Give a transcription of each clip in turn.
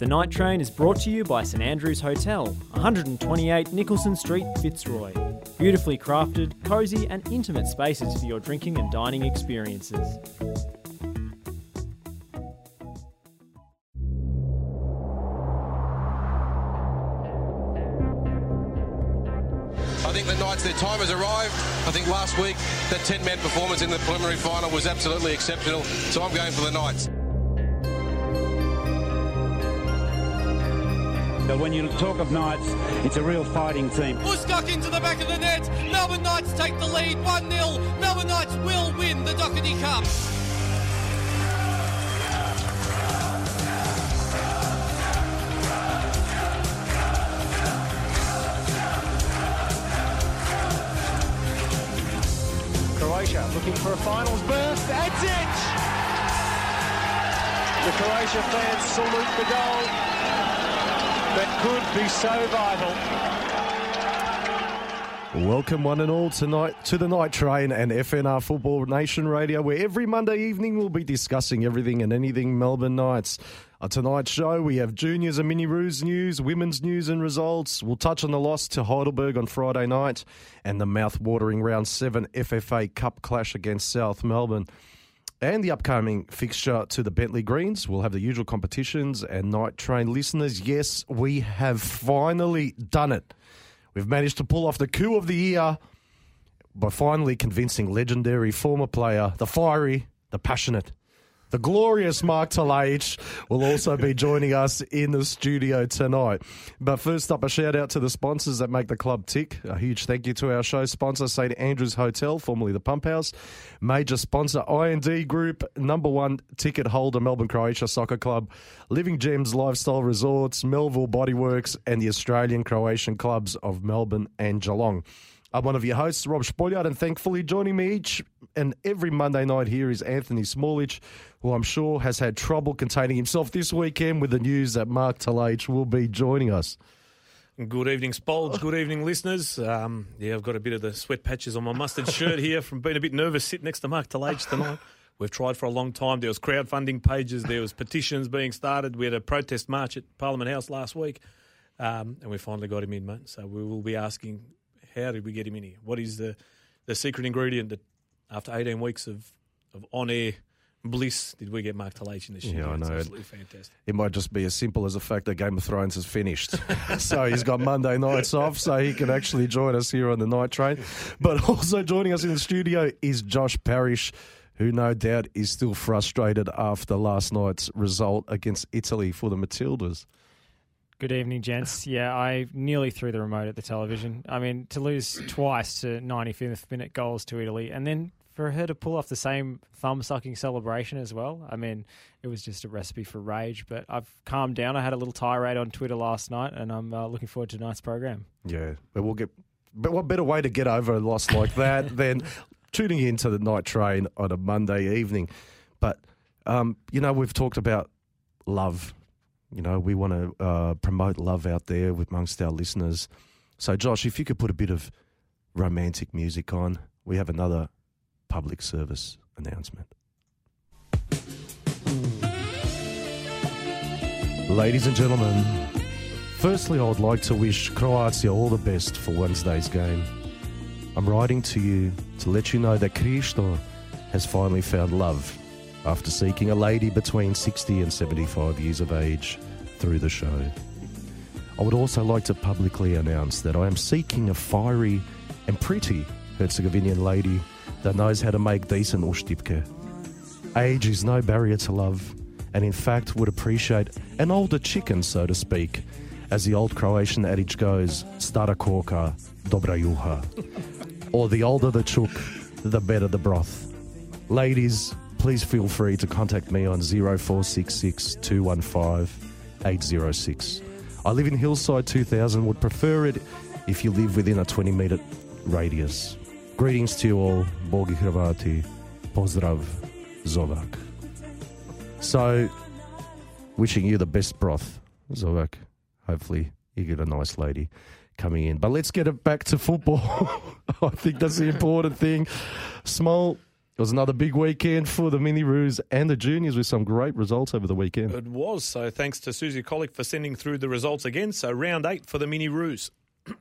The Night Train is brought to you by St Andrews Hotel, 128 Nicholson Street, Fitzroy. Beautifully crafted, cosy and intimate spaces for your drinking and dining experiences. I think the Knights, their time has arrived. I think last week that 10-man performance in the preliminary final was absolutely exceptional, so I'm going for the Knights. But when you talk of Knights, it's a real fighting team. Buskuk into the back of the net. Melbourne Knights take the lead 1-0. Melbourne Knights will win the Doherty Cup. Croatia looking for a finals berth. That's it! The Croatia fans salute the goal that could be so vital. Welcome one and all tonight to the Night Train and FNR Football Nation Radio, where every Monday evening we'll be discussing everything and anything Melbourne Knights. On tonight's show, we have juniors and mini roos news, women's news and results. We'll touch on the loss to Heidelberg on Friday night and the mouth-watering Round 7 FFA Cup clash against South Melbourne. And the upcoming fixture to the Bentley Greens. We'll have the usual competitions and Night Train listeners. Yes, we have finally done it. We've managed to pull off the coup of the year by finally convincing legendary former player, the fiery, the passionate, the glorious Mark Talaic will also be joining us in the studio tonight. But first up, a shout out to the sponsors that make the club tick. A huge thank you to our show sponsor, St Andrews Hotel, formerly the Pump House. Major sponsor, IND Group, number one ticket holder, Melbourne Croatia Soccer Club, Living Gems Lifestyle Resorts, Melville Bodyworks, and the Australian Croatian clubs of Melbourne and Geelong. I'm one of your hosts, Rob Spolyard, and thankfully joining me each and every Monday night here is Anthony Smallidge, who I'm sure has had trouble containing himself this weekend with the news that Mark Talaic will be joining us. Good evening, Spolge. Good evening, listeners. I've got a bit of the sweat patches on my mustard shirt here from being a bit nervous sitting next to Mark Talaic tonight. We've tried for a long time. There was crowdfunding pages. There was petitions being started. We had a protest march at Parliament House last week, and we finally got him in, mate. So we will be asking, how did we get him in here? What is the secret ingredient that after 18 weeks of on-air bliss did we get Mark Talaic in the studio? Yeah, I know. It's absolutely fantastic. It might just be as simple as the fact that Game of Thrones is finished. So he's got Monday nights off so he can actually join us here on the Night Train. But also joining us in the studio is Josh Parrish, who no doubt is still frustrated after last night's result against Italy for the Matildas. Good evening, gents. Yeah, I nearly threw the remote at the television. I mean, to lose twice to 95th minute goals to Italy and then for her to pull off the same thumb-sucking celebration as well. I mean, it was just a recipe for rage, but I've calmed down. I had a little tirade on Twitter last night, and I'm looking forward to tonight's program. Yeah, but what better way to get over a loss like that than tuning into the Night Train on a Monday evening? But, we've talked about love. We want to promote love out there amongst our listeners. So, Josh, if you could put a bit of romantic music on, we have another public service announcement. Ladies and gentlemen, firstly, I would like to wish Croatia all the best for Wednesday's game. I'm writing to you to let you know that Kristo has finally found love after seeking a lady between 60 and 75 years of age through the show. I would also like to publicly announce that I am seeking a fiery and pretty Herzegovinian lady that knows how to make decent uštipke. Age is no barrier to love, and in fact would appreciate an older chicken, so to speak. As the old Croatian adage goes, stara koka, dobra juha. Or the older the chook, the better the broth. Ladies, please feel free to contact me on 0466 215 806. I live in Hillside 2000, would prefer it if you live within a 20-metre radius. Greetings to you all, Bogi Hrvati, pozdrav, Zovak. So, wishing you the best broth, Zovak. Hopefully you get a nice lady coming in. But let's get it back to football. I think that's the important thing. Small, It was another big weekend for the Mini Roos and the juniors with some great results over the weekend. It was. So thanks to Susie Colick for sending through the results again. So round 8 for the Mini Roos.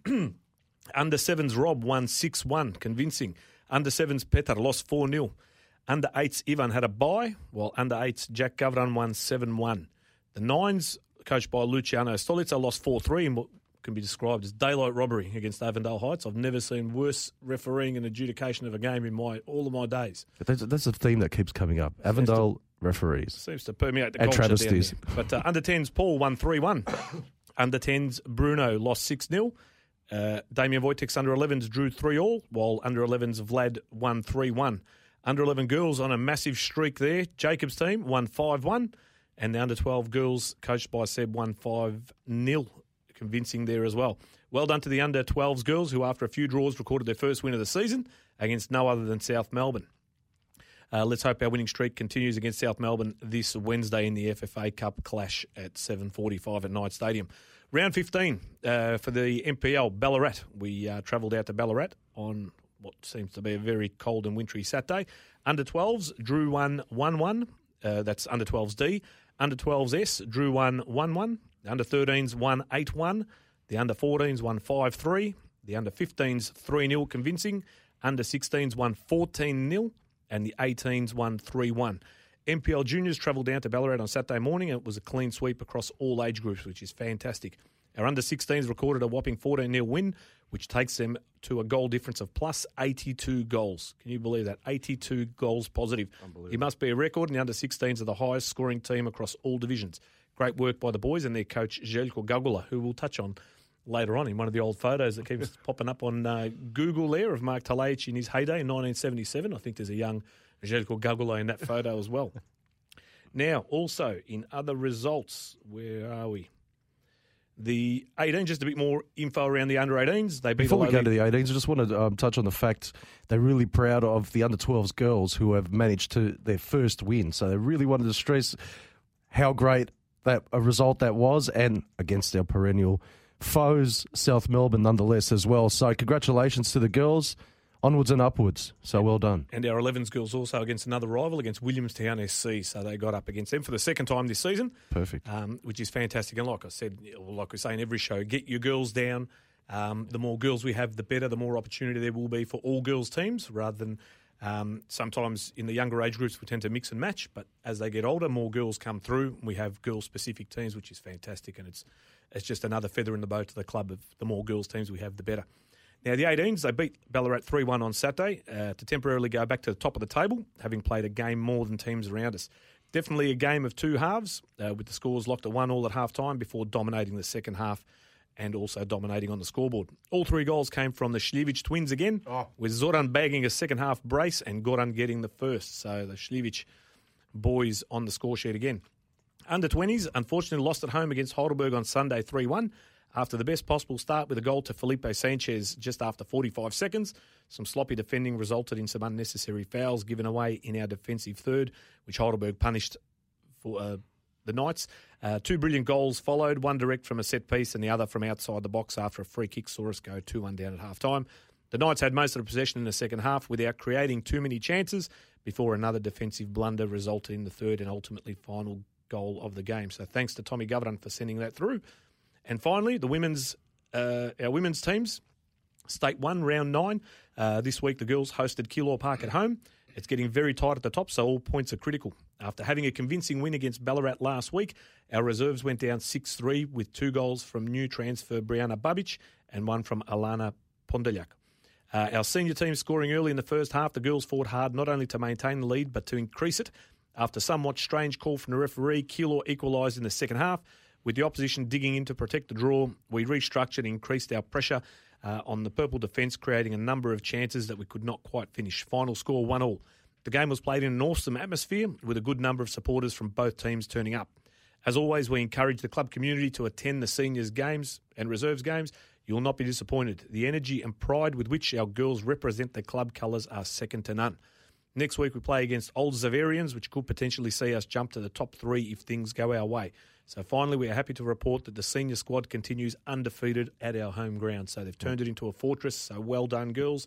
Under 7s Rob won 6-1, convincing. Under 7s Petar lost 4-0. Under 8s Ivan had a bye, while under 8s Jack Gavran won 7-1. The 9s, coached by Luciano Stolica, lost 4-3 in what can be described as daylight robbery against Avondale Heights. I've never seen worse refereeing and adjudication of a game in all of my days. That's a theme that keeps coming up. Avondale referees. Seems to permeate the and culture travesties. down there. But under 10s Paul won 3-1. Under 10s Bruno lost 6-0. Damien Wojtek's under 11s drew 3-3, while under 11s Vlad won 3-1. Under 11 girls on a massive streak there. Jacob's team won 5-1, and the under 12 girls, coached by Seb, won 5-0, convincing there as well. Well done to the under 12s girls, who after a few draws recorded their first win of the season against no other than South Melbourne. Let's hope our winning streak continues against South Melbourne this Wednesday in the FFA Cup clash at 7:45 at Knight Stadium. Round 15 for the MPL, Ballarat. We travelled out to Ballarat on what seems to be a very cold and wintry Saturday. Under 12s drew 1-1. That's under 12s D. Under 12s S drew 1-1. The under 13s won 8-1. The under 14s won 5-3. The under 15s 3-0 convincing. Under 16s won 14-0. And the 18s won 3-1. MPL Juniors travelled down to Ballarat on Saturday morning, and it was a clean sweep across all age groups, which is fantastic. Our under-16s recorded a whopping 14-0 win, which takes them to a goal difference of plus 82 goals. Can you believe that? 82 goals positive. It must be a record, and the under-16s are the highest scoring team across all divisions. Great work by the boys and their coach, Željko Gagula, who we'll touch on later on in one of the old photos that keeps popping up on Google there of Mark Talaic in his heyday in 1977. I think there's a young Željko Gagula in that photo as well. Now, also in other results, where are we? The 18, just a bit more info around the under-18s. Before we go to the 18s, I just want to touch on the fact they're really proud of the under-12s girls who have managed their first win. So they really wanted to stress how great a result that was, and against our perennial foes, South Melbourne nonetheless as well. So congratulations to the girls. Onwards and upwards. So well done. And our 11s girls also against another rival, against Williamstown SC. So they got up against them for the second time this season. Perfect. Which is fantastic. And like I said, like we say in every show, get your girls down. The more girls we have, the better. The more opportunity there will be for all girls teams, rather than sometimes in the younger age groups we tend to mix and match. But as they get older, more girls come through. We have girl-specific teams, which is fantastic. And it's just another feather in the boat to the club of the more girls teams we have, the better. Now, the 18s, they beat Ballarat 3-1 on Saturday to temporarily go back to the top of the table, having played a game more than teams around us. Definitely a game of two halves, with the scores locked at 1-1 at half-time before dominating the second half and also dominating on the scoreboard. All three goals came from the Šljivić twins again, with Zoran bagging a second-half brace and Goran getting the first. So the Šljivić boys on the score sheet again. Under 20s, unfortunately lost at home against Heidelberg on Sunday 3-1. After the best possible start with a goal to Felipe Sanchez just after 45 seconds, some sloppy defending resulted in some unnecessary fouls given away in our defensive third, which Heidelberg punished for the Knights. Two brilliant goals followed, one direct from a set piece and the other from outside the box after a free kick saw us go 2-1 down at half-time. The Knights had most of the possession in the second half without creating too many chances before another defensive blunder resulted in the third and ultimately final goal of the game. So thanks to Tommy Gavran for sending that through. And finally, the our women's teams, State 1, Round 9. This week, the girls hosted Keilor Park at home. It's getting very tight at the top, so all points are critical. After having a convincing win against Ballarat last week, our reserves went down 6-3 with 2 goals from new transfer Brianna Babic and 1 from Alana Pondeljak. Our senior team scoring early in the first half, the girls fought hard not only to maintain the lead but to increase it. After somewhat strange call from the referee, Keilor equalised in the second half. With the opposition digging in to protect the draw, we restructured and increased our pressure on the purple defence, creating a number of chances that we could not quite finish. Final score 1-1. The game was played in an awesome atmosphere with a good number of supporters from both teams turning up. As always, we encourage the club community to attend the seniors games and reserves games. You will not be disappointed. The energy and pride with which our girls represent the club colours are second to none. Next week we play against Old Zaverians, which could potentially see us jump to the top 3 if things go our way. So finally, we are happy to report that the senior squad continues undefeated at our home ground. So they've turned it into a fortress. So well done, girls.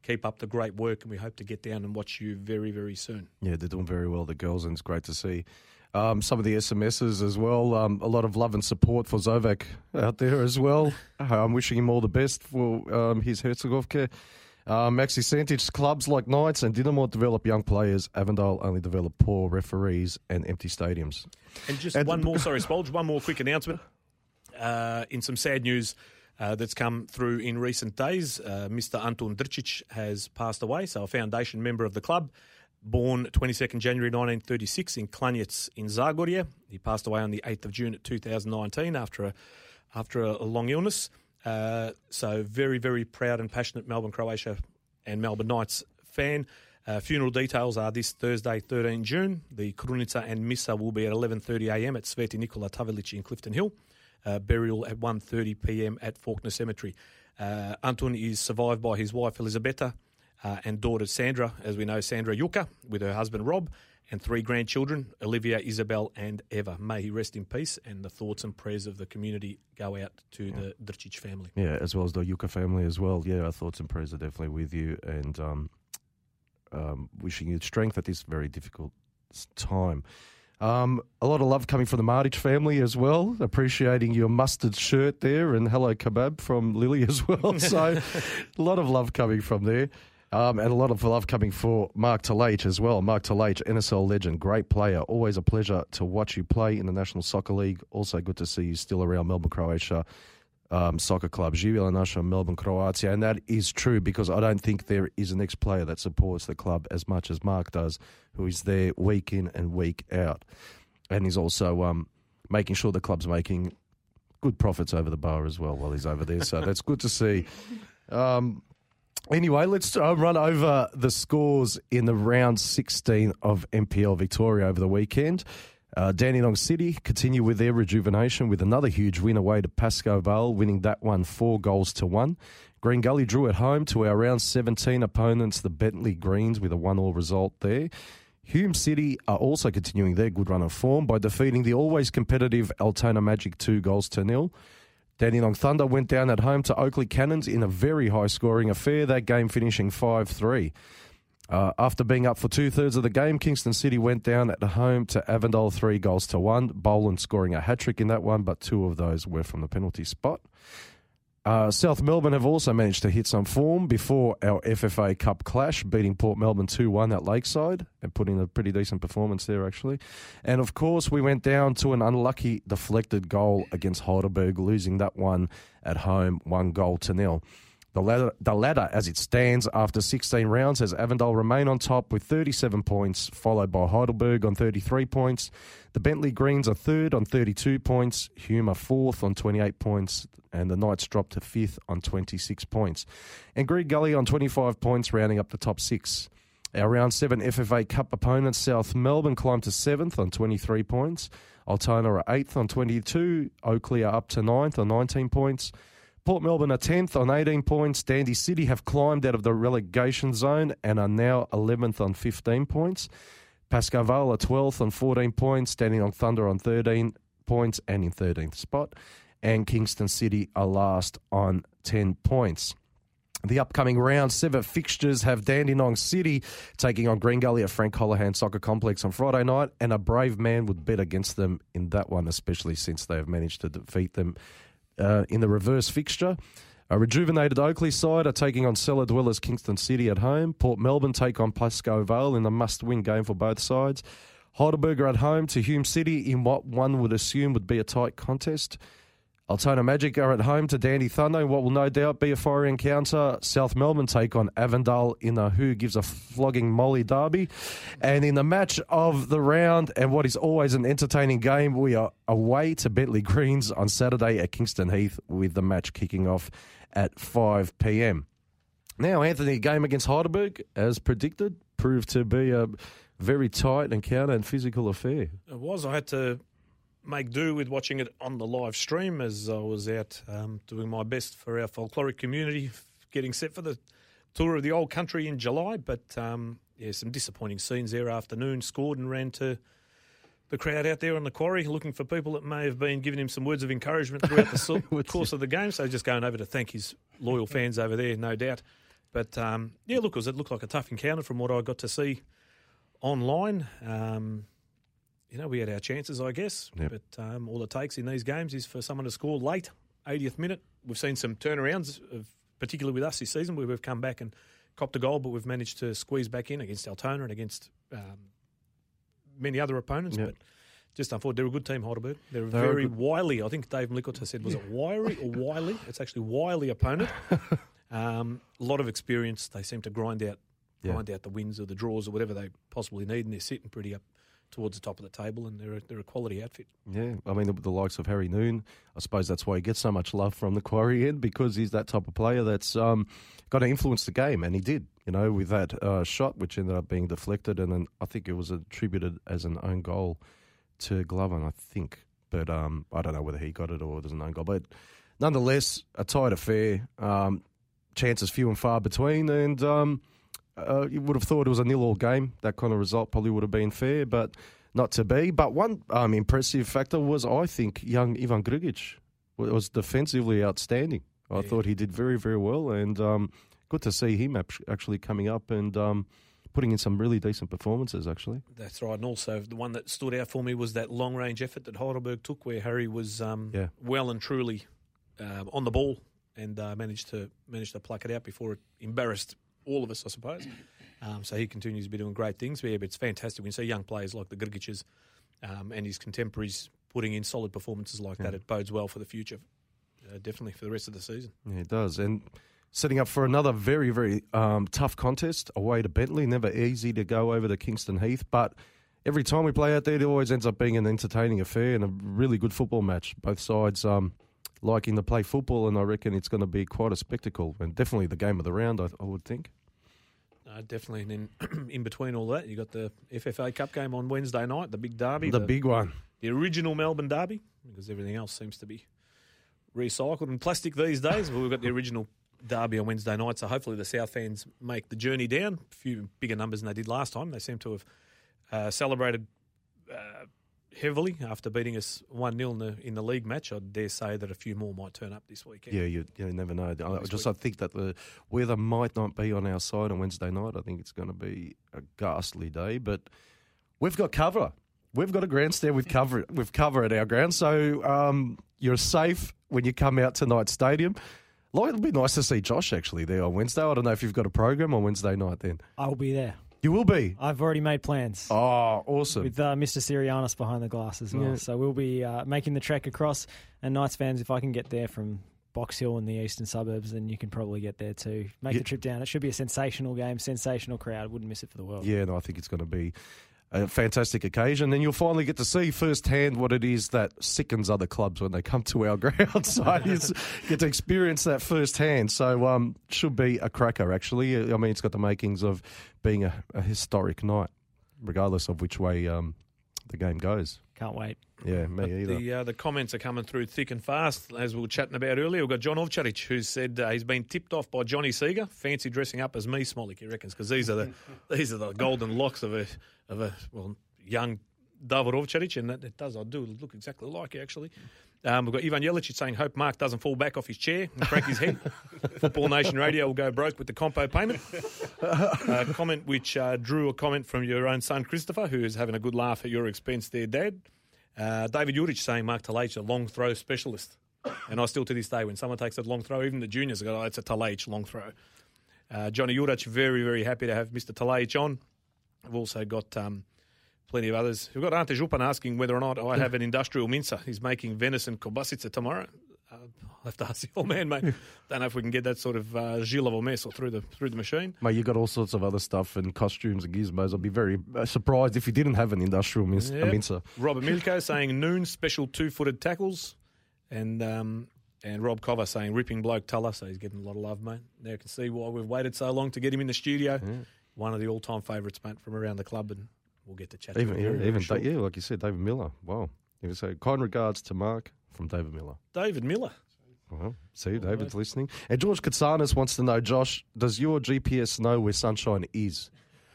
keep up the great work, and we hope to get down and watch you very, very soon. Yeah, they're doing very well, the girls, and it's great to see. Some of the SMSs as well. A lot of love and support for Zovac out there as well. I'm wishing him all the best for his Herzegovka. Maxi Santic, clubs like Knights and Dinamo develop young players. Avondale only develop poor referees and empty stadiums. And just one more, Spolge, one more quick announcement. In some sad news that's come through in recent days, Mr. Antun Drcic has passed away, so a foundation member of the club. Born 22nd January 1936 in Klanjec in Zagorje. He passed away on the 8th of June 2019 after a long illness. So very, very proud and passionate Melbourne Croatia and Melbourne Knights fan. Funeral details are this Thursday, 13 June. The Krunica and Missa will be at 11:30am at Sveti Nikola Tavelić in Clifton Hill. Burial at 1:30pm at Faulkner Cemetery. Antun is survived by his wife Elisabetta and daughter Sandra, as we know, Sandra Juka, with her husband Rob, and 3 grandchildren, Olivia, Isabel and Eva. May he rest in peace, and the thoughts and prayers of the community go out to the Drcic family. Yeah, as well as the Juka family as well. Yeah, our thoughts and prayers are definitely with you, and wishing you strength at this very difficult time. A lot of love coming from the Martic family as well, appreciating your mustard shirt there, and hello kebab from Lily as well. So a lot of love coming from there. And a lot of love coming for Mark Talait as well. Mark Talait, NSL legend, great player. Always a pleasure to watch you play in the National Soccer League. Also good to see you still around Melbourne Croatia Soccer Club. Živjela naša Melbourne Croatia. And that is true, because I don't think there is an ex-player that supports the club as much as Mark does, who is there week in and week out. And he's also making sure the club's making good profits over the bar as well while he's over there. So that's good to see. Anyway, let's run over the scores in the round 16 of NPL Victoria over the weekend. Dandenong City continue with their rejuvenation with another huge win away to Pascoe Vale, winning that one 4-1. Green Gully drew at home to our round 17 opponents, the Bentley Greens, with a 1-1 result there. Hume City are also continuing their good run of form by defeating the always competitive Altona Magic 2-0. Dandenong Thunder went down at home to Oakley Cannons in a very high-scoring affair, that game finishing 5-3. After being up for 2/3 of the game, Kingston City went down at home to Avondale 3-1. Boland scoring a hat-trick in that one, but 2 of those were from the penalty spot. South Melbourne have also managed to hit some form before our FFA Cup clash, beating Port Melbourne 2-1 at Lakeside and putting a pretty decent performance there, actually. And, of course, we went down to an unlucky deflected goal against Heidelberg, losing that one at home 1-0. The ladder, as it stands after 16 rounds, has Avondale remain on top with 37 points, followed by Heidelberg on 33 points. The Bentley Greens are third on 32 points, Hume are fourth on 28 points, and the Knights dropped to fifth on 26 points. And Green Gully on 25 points, rounding up the top 6. Our round 7 FFA Cup opponents, South Melbourne, climbed to 7th on 23 points. Altona are 8th on 22. Oakley are up to 9th on 19 points. Port Melbourne are 10th on 18 points. Dandy City have climbed out of the relegation zone and are now 11th on 15 points. Pascoe Vale are 12th on 14 points. Dandenong Thunder on 13 points and in 13th spot. And Kingston City are last on 10 points. The upcoming round 7 fixtures have Dandenong City taking on Green Gully at Frank Holohan Soccer Complex on Friday night, and a brave man would bet against them in that one, especially since they have managed to defeat them in the reverse fixture. A rejuvenated Oakley side are taking on cellar dwellers Kingston City at home. Port Melbourne take on Pascoe Vale in a must-win game for both sides. Heidelberg are at home to Hume City in what one would assume would be a tight contest. Altona Magic are at home to Dandy Thunder in what will no doubt be a fiery encounter. South Melbourne take on Avondale in a who gives a flogging Molly derby. And in the match of the round, and what is always an entertaining game, we are away to Bentley Greens on Saturday at Kingston Heath, with the match kicking off at 5 p.m. Now, Anthony, game against Heidelberg, as predicted, proved to be a very tight encounter and physical affair. It was. I had to make do with watching it on the live stream as I was out doing my best for our folkloric community, getting set for the tour of the old country in July. But, some disappointing scenes there afternoon. Scored and ran to the crowd out there on the quarry, looking for people that may have been giving him some words of encouragement throughout the course of the game. So just going over to thank his loyal fans over there, no doubt. But, look, it looked like a tough encounter from what I got to see online. We had our chances, I guess. Yep. But all it takes in these games is for someone to score late, 80th minute. We've seen some turnarounds, particularly with us this season, where we've come back and copped a goal, but we've managed to squeeze back in against Altona and against many other opponents. Yep. But just unfortunately, they're a good team, Heidelberg. They're very wily. I think Dave Mlikota said, was it wiry or wily? It's actually wily opponent. A lot of experience. They seem to grind out the wins or the draws or whatever they possibly need, and they're sitting pretty up towards the top of the table, and they're a quality outfit. Yeah, I mean, the likes of Harry Noon, I suppose that's why he gets so much love from the Quarry end, because he's that type of player that's got to influence the game, and he did, with that shot, which ended up being deflected, and then I think it was attributed as an own goal to Glover, I think. But I don't know whether he got it or it was an own goal. But nonetheless, a tight affair, chances few and far between, and you would have thought it was a 0-0 game. That kind of result probably would have been fair, but not to be. But one impressive factor was, I think, young Ivan Grgic was defensively outstanding. I thought he did very, very well, and good to see him actually coming up and putting in some really decent performances, actually. That's right, and also the one that stood out for me was that long-range effort that Heidelberg took, where Harry was well and truly on the ball and managed to pluck it out before it embarrassed all of us, I suppose. So he continues to be doing great things. But it's fantastic when you see young players like the Grgiches and his contemporaries putting in solid performances like that. It bodes well for the future, definitely for the rest of the season. Yeah, it does. And setting up for another very, very tough contest away to Bentley. Never easy to go over to Kingston Heath, but every time we play out there, it always ends up being an entertaining affair and a really good football match. Both sides liking to play football, and I reckon it's going to be quite a spectacle, and definitely the game of the round, I would think. Definitely. And then in between all that, you got the FFA Cup game on Wednesday night, the big derby. The big one. The original Melbourne derby, because everything else seems to be recycled and plastic these days. But we've got the original derby on Wednesday night, so hopefully the South fans make the journey down. A few bigger numbers than they did last time. They seem to have celebrated heavily after beating us 1-0 in the league match. I dare say that a few more might turn up this weekend. Yeah, you never know. I think that the weather might not be on our side on Wednesday night. I think it's going to be a ghastly day, but we've got cover. We've got a grandstand with cover at our ground, so you're safe when you come out to Knight Stadium. It'll be nice to see Josh actually there on Wednesday. I don't know if you've got a program on Wednesday night then. I'll be there. You will be? I've already made plans. Oh, awesome. With Mr. Sirianis behind the glass as well. Yeah. So we'll be making the trek across. And Knights fans, if I can get there from Box Hill in the eastern suburbs, then you can probably get there too. Make the trip down. It should be a sensational game, sensational crowd. Wouldn't miss it for the world. Yeah, no, I think it's going to be a fantastic occasion. And you'll finally get to see firsthand what it is that sickens other clubs when they come to our ground. So you get to experience that firsthand. So should be a cracker, actually. I mean, it's got the makings of being a historic night, regardless of which way the game goes. Can't wait. Yeah, me either. The comments are coming through thick and fast, as we were chatting about earlier. We've got John Ovcharic, who said he's been tipped off by Johnny Seeger. Fancy dressing up as me, Smolik, he reckons, because these are the golden locks of a young David Ovcharic, and I do look exactly like you, actually. We've got Ivan Jelic saying, hope Mark doesn't fall back off his chair and crack his head. Football Nation Radio will go broke with the compo payment. Comment which drew a comment from your own son, Christopher, who is having a good laugh at your expense there, Dad. David Juric saying Mark Talage, a long throw specialist. And I still, to this day, when someone takes a long throw, even the juniors go, it's a Talage long throw. Johnny Juric, very, very happy to have Mr. Talage on. We've also got plenty of others. We've got Ante Jupan asking whether or not I have an industrial mincer. He's making venison kobasica tomorrow. I'll have to ask the old man, mate. Don't know if we can get that sort of Gilles Vomès or through the machine. Mate, you've got all sorts of other stuff and costumes and gizmos. I'd be very surprised if you didn't have an industrial mincer. Robert Milko saying noon special 2-footed tackles. And Rob Cover saying ripping bloke Tuller. So he's getting a lot of love, mate. Now you can see why we've waited so long to get him in the studio. Yeah. One of the all-time favourites, mate, from around the club, and we'll get to chat to him. Like you said, David Miller. Wow. So kind regards to Mark from David Miller. David Miller. Well, see, David's listening. And George Katsanis wants to know, Josh, does your GPS know where Sunshine is?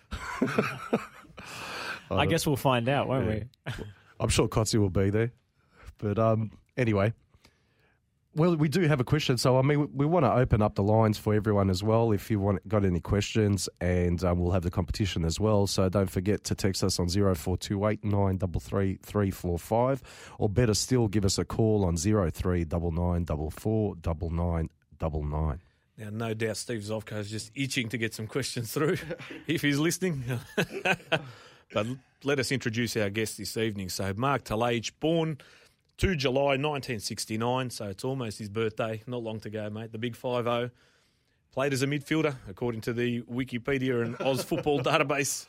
I guess we'll find out, won't we? I'm sure Kotzi will be there. But anyway, Well, we do have a question, so I mean, we want to open up the lines for everyone as well. If you got any questions, and we'll have the competition as well. So don't forget to text us on 0428 933 345, or better still, give us a call on 039944 9999. Now, no doubt Steve Zovko is just itching to get some questions through, if he's listening. But let us introduce our guest this evening. So Mark Talage, born 2 July 1969, so it's almost his birthday. Not long to go, mate. The big 5-0. Played as a midfielder, according to the Wikipedia and Oz Football database.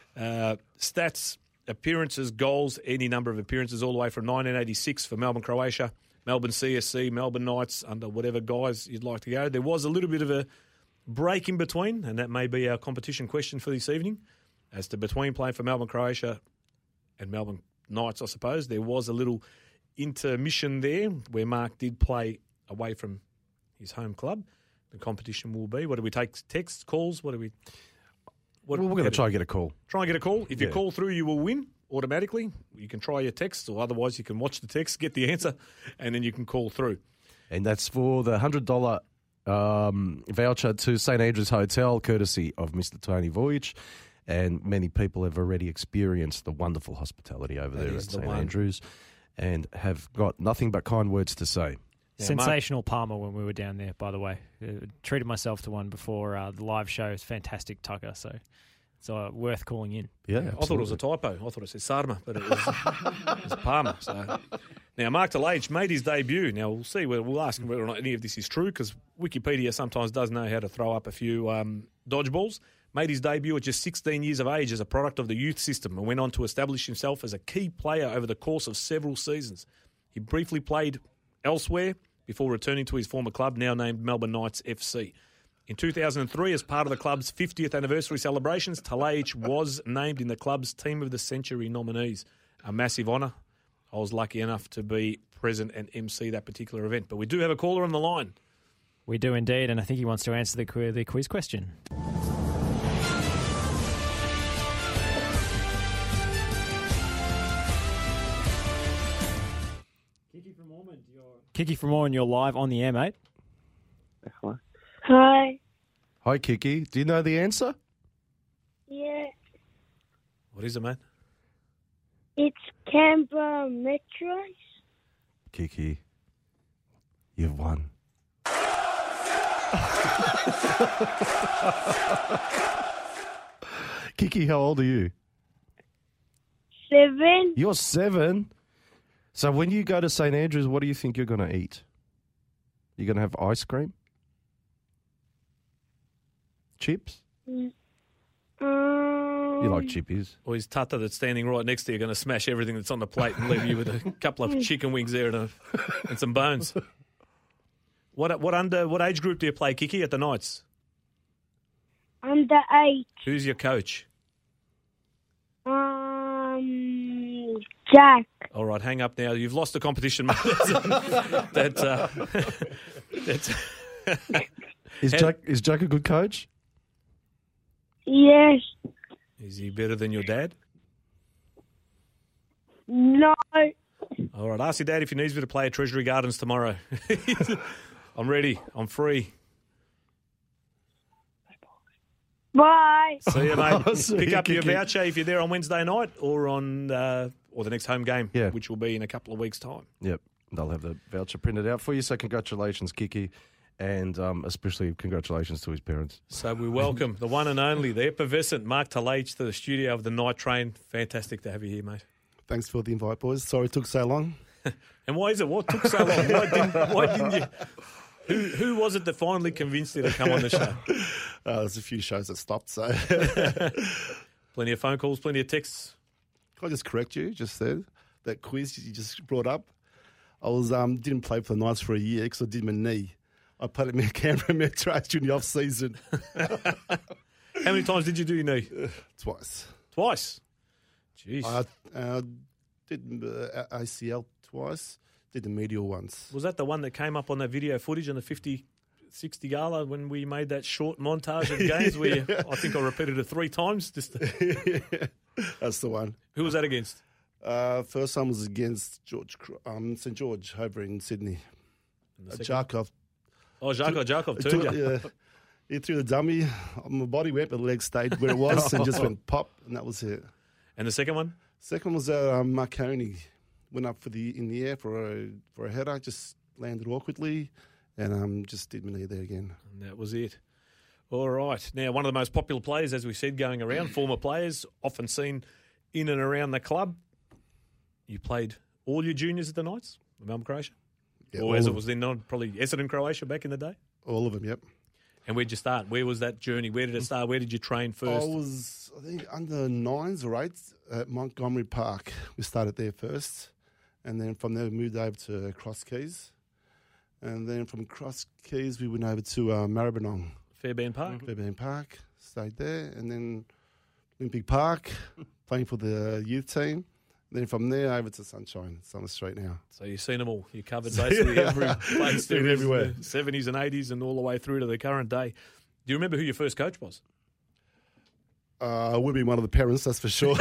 Stats, appearances, goals, any number of appearances all the way from 1986 for Melbourne, Croatia, Melbourne CSC, Melbourne Knights, under whatever guys you'd like to go. There was a little bit of a break in between, and that may be our competition question for this evening. As to between playing for Melbourne, Croatia and Melbourne Knights, I suppose, there was a little intermission there where Mark did play away from his home club. The competition will be, what do we take, texts, calls, what do we... We're going to try and get a call. Try and get a call. If you call through, you will win automatically. You can try your text, or otherwise you can watch the text, get the answer, and then you can call through. And that's for the $100 voucher to St. Andrews Hotel, courtesy of Mr. Tony Voyage. And many people have already experienced the wonderful hospitality over there at St. Andrews and have got nothing but kind words to say. Yeah, sensational Palmer when we were down there, by the way. Treated myself to one before the live show. It's fantastic, Tucker, so it's worth calling in. Yeah, I thought it was a typo. I thought it said Sarma, but it was Palmer. So. Now, Mark Talage made his debut. Now, we'll see. We'll ask him whether or not any of this is true, because Wikipedia sometimes does know how to throw up a few dodgeballs. Made his debut at just 16 years of age as a product of the youth system and went on to establish himself as a key player over the course of several seasons. He briefly played elsewhere before returning to his former club, now named Melbourne Knights FC. In 2003, as part of the club's 50th anniversary celebrations, Talage was named in the club's Team of the Century nominees. A massive honour. I was lucky enough to be present and MC that particular event. But we do have a caller on the line. We do indeed, and I think he wants to answer the quiz question. Kiki from Ormond, you're live on the air, mate. Hi. Hi, Kiki. Do you know the answer? Yeah. What is it, mate? It's Canberra Metros. Kiki, you've won. Kiki, how old are you? 7. You're 7? So when you go to St. Andrews, what do you think you're going to eat? You're going to have ice cream? Chips? You like chippies? Or is Tata that's standing right next to you going to smash everything that's on the plate and leave you with a couple of chicken wings there and some bones? What age group do you play, Kiki, at the Knights? Under 8. Who's your coach? Jack. All right, hang up now. You've lost the competition, mate. Is Jack a good coach? Yes. Is he better than your dad? No. All right, ask your dad if he needs me to play at Treasury Gardens tomorrow. I'm ready. I'm free. Bye. See you, mate. See Pick you, up your Kiki. voucher if you're there on Wednesday night or on or the next home game, Yeah. which will be in a couple of weeks' time. Yep. They'll have the voucher printed out for you. So congratulations, Kiki. And especially congratulations to his parents. So we welcome the one and only, the effervescent Mark Talage to the studio of the Night Train. Fantastic to have you here, mate. Thanks for the invite, boys. Sorry it took so long. And why is it? What took so long? Why didn't you? Who was it that finally convinced you to come on the show? There's a few shows that stopped, so. Plenty of phone calls, plenty of texts. Can I just correct you? Just said that quiz you just brought up. I was didn't play for the Knights for a year because I did my knee. I played at Canberra Metros during the off season. How many times did you do your knee? Twice. Twice. Jeez. I did ACL twice. Did the medial once. Was that the one that came up on that video footage on the 50-60 gala when we made that short montage of games where I think I repeated it 3 times? That's the one. Who was that against? First one was against St. George over in Sydney. Jarkov. Oh, Jarkov turned you. Yeah. He threw the dummy. My body went, but the leg stayed where it was and just went pop, and that was it. And the second one? Second was Marconi. Went up in the air for a header, just landed awkwardly, and just did my knee there again. And that was it. All right. Now, one of the most popular players, as we said, going around, former players, often seen in and around the club. You played all your juniors at the Knights, Melbourne, Croatia? Yeah, or as it was then known, probably Essendon, Croatia back in the day? All of them, yep. And where'd you start? Where was that journey? Where did it start? Where did you train first? I think, under 9s or 8s at Montgomery Park. We started there first. And then from there, we moved over to Cross Keys. And then from Cross Keys, we went over to Maribyrnong. Fairbairn Park? Fairbairn Park. Stayed there. And then Olympic Park, playing for the youth team. Then from there over to Sunshine. It's on the street now. So you've seen them all. You covered basically every place there is, everywhere. the 70s and 80s and all the way through to the current day. Do you remember who your first coach was? Would be one of the parents, that's for sure.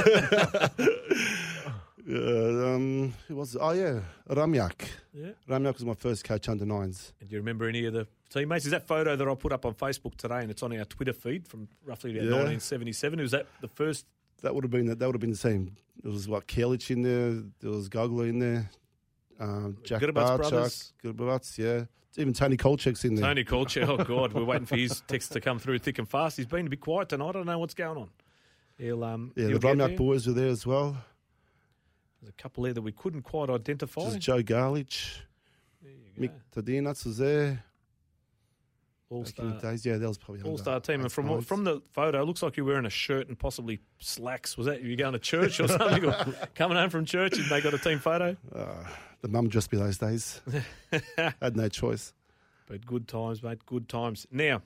Who was it? Oh, yeah, Ramyak. Yeah. Ramyak was my first coach under 9s. And do you remember any of the teammates? Is that photo that I put up on Facebook today, and it's on our Twitter feed from roughly about 1977? Was that the first? That would have been the same. There was Kelic in there. There was Gogler in there. Jack brothers. Gurbac, yeah. Even Tony Kolchek's in there. Tony Kolchek, oh God, we're waiting for his text to come through thick and fast. He's been a bit quiet tonight. I don't know what's going on. The Ramyak boys were there as well. There's a couple there that we couldn't quite identify. Just Joe Garlich. Mick Tadinats was there. All-star days, yeah, that was probably all-star team. And from the photo, it looks like you're wearing a shirt and possibly slacks. Was that you going to church or something? Or coming home from church and they got a team photo? The mum dressed me those days. Had no choice. But good times, mate. Good times. Now,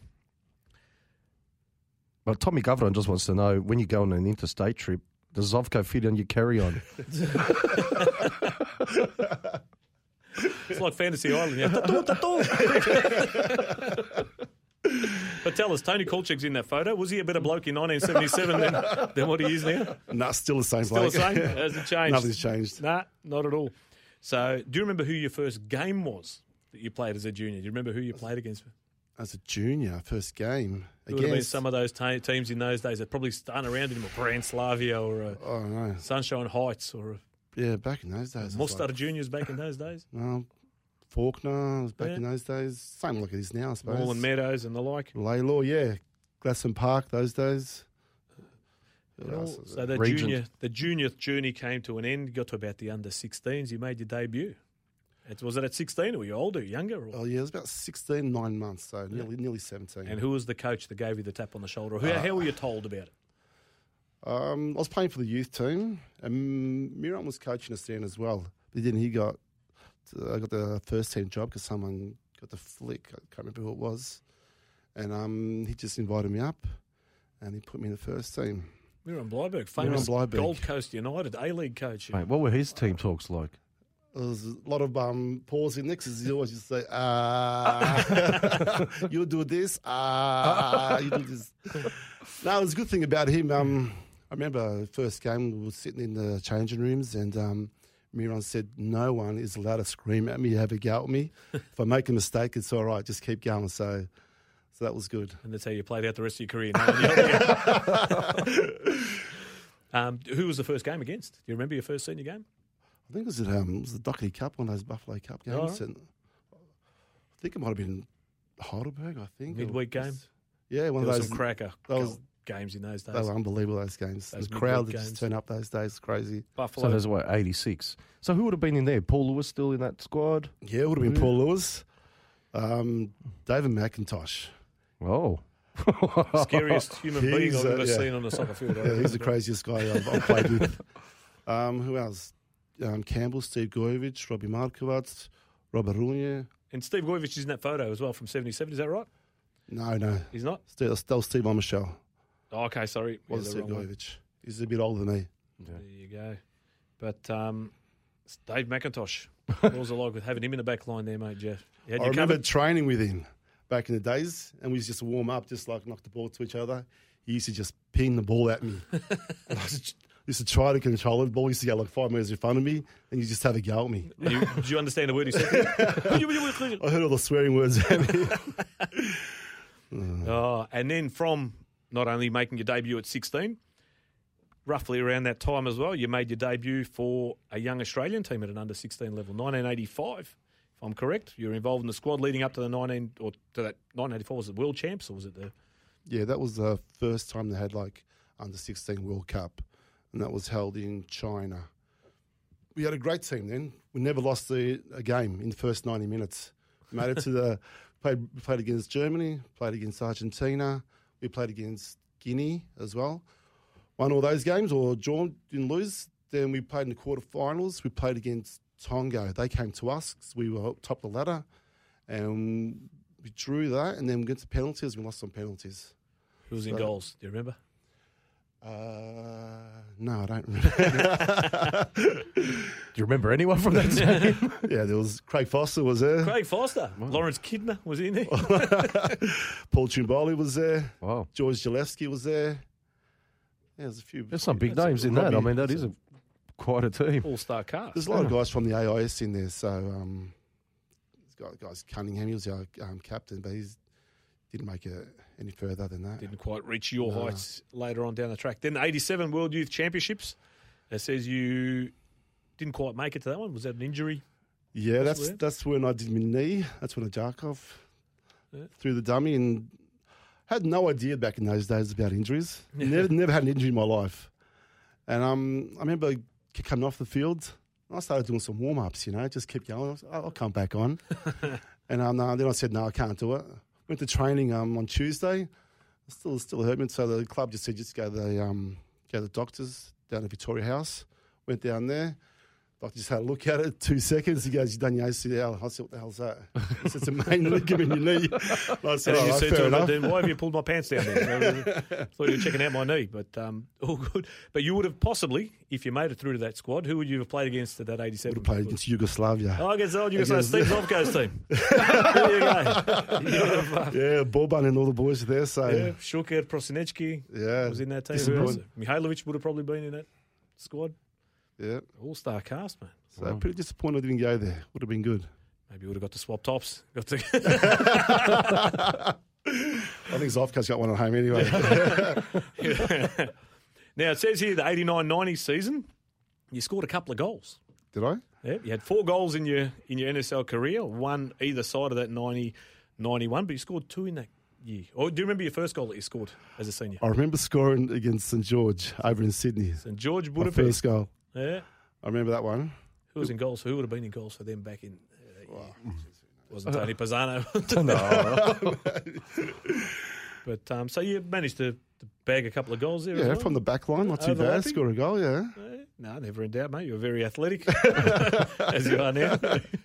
well, Tommy Governor just wants to know, when you go on an interstate trip, does Zovko fit on your carry-on? It's like Fantasy Island. Yeah. But tell us, Tony Kolchek's in that photo. Was he a better bloke in 1977 than what he is now? Nah, still the same bloke. Still the same? Hasn't changed? Nothing's changed. Nah, not at all. So, do you remember who your first game was that you played as a junior? Do you remember who you played against? As a junior, first game. Who would have been some of those teams in those days that probably aren't around anymore? Grand Slavia or Sunshine Heights or back in those days. Mostar Juniors back in those days? No, Faulkner was back in those days. Same like it is now, I suppose. Moreland Meadows and the like. Laylaw, yeah. Glasson Park, those days. So the junior journey came to an end. You got to about the under-16s. You made your debut. Was it at 16 or were you older, younger? Or? Oh, yeah, it was about 16, 9 months, so nearly 17. And who was the coach that gave you the tap on the shoulder? How were you told about it? I was playing for the youth team, and Miron was coaching us then as well. But then I got the first team job because someone got the flick. I can't remember who it was. And he just invited me up, and he put me in the first team. Miron Bleiberg, famous Gold Coast United A-League coach. Mate, what were his team talks like? There was a lot of pause in there because he always just say, you do this, you do this. No, it was a good thing about him. I remember the first game, we were sitting in the changing rooms and Miron said, no one is allowed to scream at me, have a go at me. If I make a mistake, it's all right, just keep going. So that was good. And that's how you played out the rest of your career. Who was the first game against? Do you remember your first senior game? I think it was the Dockley Cup, one of those Buffalo Cup games. Right. And I think it might have been Heidelberg, I think. Midweek game? Yeah, one of those. Some cracker games in those days. They were unbelievable, those games. The crowd that just turned up those days was crazy. Buffalo. So there's 86. So who would have been in there? Paul Lewis still in that squad? Yeah, it would have been Paul Lewis. David McIntosh. Oh. Scariest human being I've ever seen on a soccer field. Yeah, he's the craziest guy I've played with. Who else? Campbell, Steve Goyevich, Robbie Markovac, Robert Runje. And Steve Goyevich is in that photo as well from 77, is that right? No. He's not? Still Steve Omichel. Oh, okay, sorry. Wasn't Steve Goyevich. He's a bit older than me. Yeah. There you go. But Dave McIntosh, what was it like with having him in the back line there, mate, Jeff? I remember training with him back in the days, and we used to warm up, just like knock the ball to each other. He used to just ping the ball at me. used to try to control it. The ball used to go like 5 metres in front of me, and you just have a go at me. Did you understand the word he said? I heard all the swearing words at me. And then from not only making your debut at 16, roughly around that time as well, you made your debut for a young Australian team at an under-16 level, 1985, if I'm correct. You were involved in the squad leading up to the 1984. Was it World Champs or was it the... Yeah, that was the first time they had like under-16 World Cup, and that was held in China. We had a great team then. We never lost a game in the first 90 minutes. Made it to the... played against Germany, played against Argentina. We played against Guinea as well. Won all those games or drawn, didn't lose. Then we played in the quarterfinals. We played against Tonga. They came to us because we were top of the ladder. And we drew that, and then we got to penalties. We lost on penalties. Who was in goals? Do you remember? No, I don't remember. Do you remember anyone from that team? Yeah, there was Craig Foster was there. Craig Foster. Wow. Lawrence Kidner was in there. Paul Chumboli was there. Wow. George Zalewski was there. Yeah, there's a few. There's some big names in that. I mean, that is quite a team. All-star cast. There's a lot of guys from the AIS in there. So, there's guys Cunningham, he was our captain, but he didn't make it any further than that. Didn't quite reach your heights later on down the track. Then the 87 World Youth Championships. It says you didn't quite make it to that one. Was that an injury? Yeah, that's when I did my knee. That's when I jack off through the dummy and had no idea back in those days about injuries. Never had an injury in my life. And I remember coming off the field, I started doing some warm-ups, just kept going. I'll come back on. And then I said, no, I can't do it. Went to training on Tuesday. Still hurt me. So the club just said, just go to the doctors down at Victoria House. Went down there. Doctor just had a look at it, 2 seconds. He goes, "You've done your ACL." I said, "What the hell's that?" He said, "It's a main ligament in your knee." I said, and you said to him, then "Why have you pulled my pants down there?" Thought you were checking out my knee, but all good. But you would have possibly, if you made it through to that squad, who would you have played against at that 87? Would have played against Yugoslavia. Oh, against the old Yugoslavia, Steve Zovko's team. There you go. Yeah, Boban and all the boys there. So yeah, Šuker, Prosinečki was in that team. Mihailovic would have probably been in that squad. Yeah. All-star cast, man. So pretty disappointed I didn't go there. Would have been good. Maybe you would have got to swap tops. I think Zovko's got one at home anyway. Now, it says here the 89-90 season, you scored a couple of goals. Did I? Yeah, you had 4 goals in your NSL career, one either side of that 90-91, but you scored 2 in that year. Or do you remember your first goal that you scored as a senior? I remember scoring against St George over in Sydney. St George Budapest. My first goal. Yeah. I remember that one. Who was in goals? Who would have been in goals for them back in wasn't Tony Pisano. No. But so you managed to bag a couple of goals there. Yeah, as well? From the back line, not too bad. Score a goal, yeah. No, never in doubt, mate. You're very athletic, as you are now.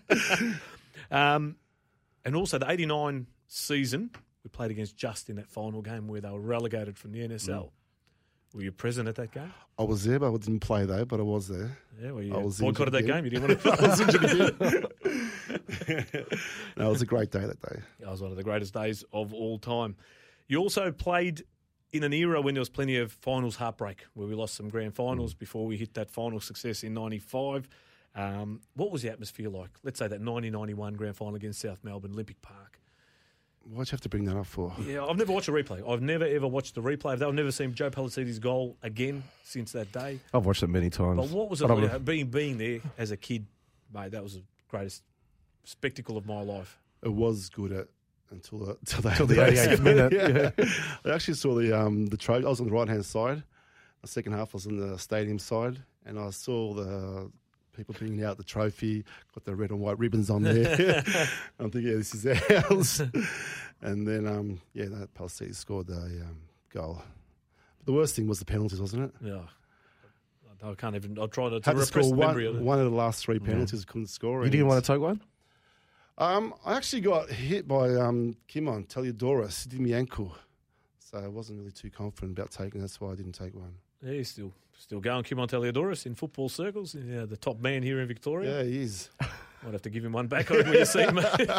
And also the 89 season, we played against Just in that final game where they were relegated from the NSL. Were you present at that game? I was there, but I didn't play though. But I was there. Yeah, well, you boycotted that game. You didn't want to. I was injured again. No, it was a great day that day. That was one of the greatest days of all time. You also played in an era when there was plenty of finals heartbreak, where we lost some grand finals before we hit that final success in 95. What was the atmosphere like? Let's say that 90-91 grand final against South Melbourne, Olympic Park. Why'd you have to bring that up for? Yeah, I've never watched a replay. I've never, ever watched the replay. I've never seen Joe Palaciti's goal again since that day. I've watched it many times. But what was it like being there as a kid, mate? That was the greatest spectacle of my life. It was good until the 88th minute. Yeah. I actually saw the trophy. I was on the right-hand side. The second half was on the stadium side, and I saw the people bringing out the trophy, got the red and white ribbons on there. I'm thinking, this is ours. And then, that Palaciti scored the goal. But the worst thing was the penalties, wasn't it? Yeah. I can't even. I'll try to repress the memory of it. One of the last 3 penalties, couldn't score. You didn't want to take one? I actually got hit by Kimon Teliadoris. He did me ankle. So I wasn't really too confident about taking it. That's why I didn't take one. Yeah, he's still going. Kimon Teliadoris in football circles. Yeah, the top man here in Victoria. Yeah, he is. Might have to give him one back when you see him.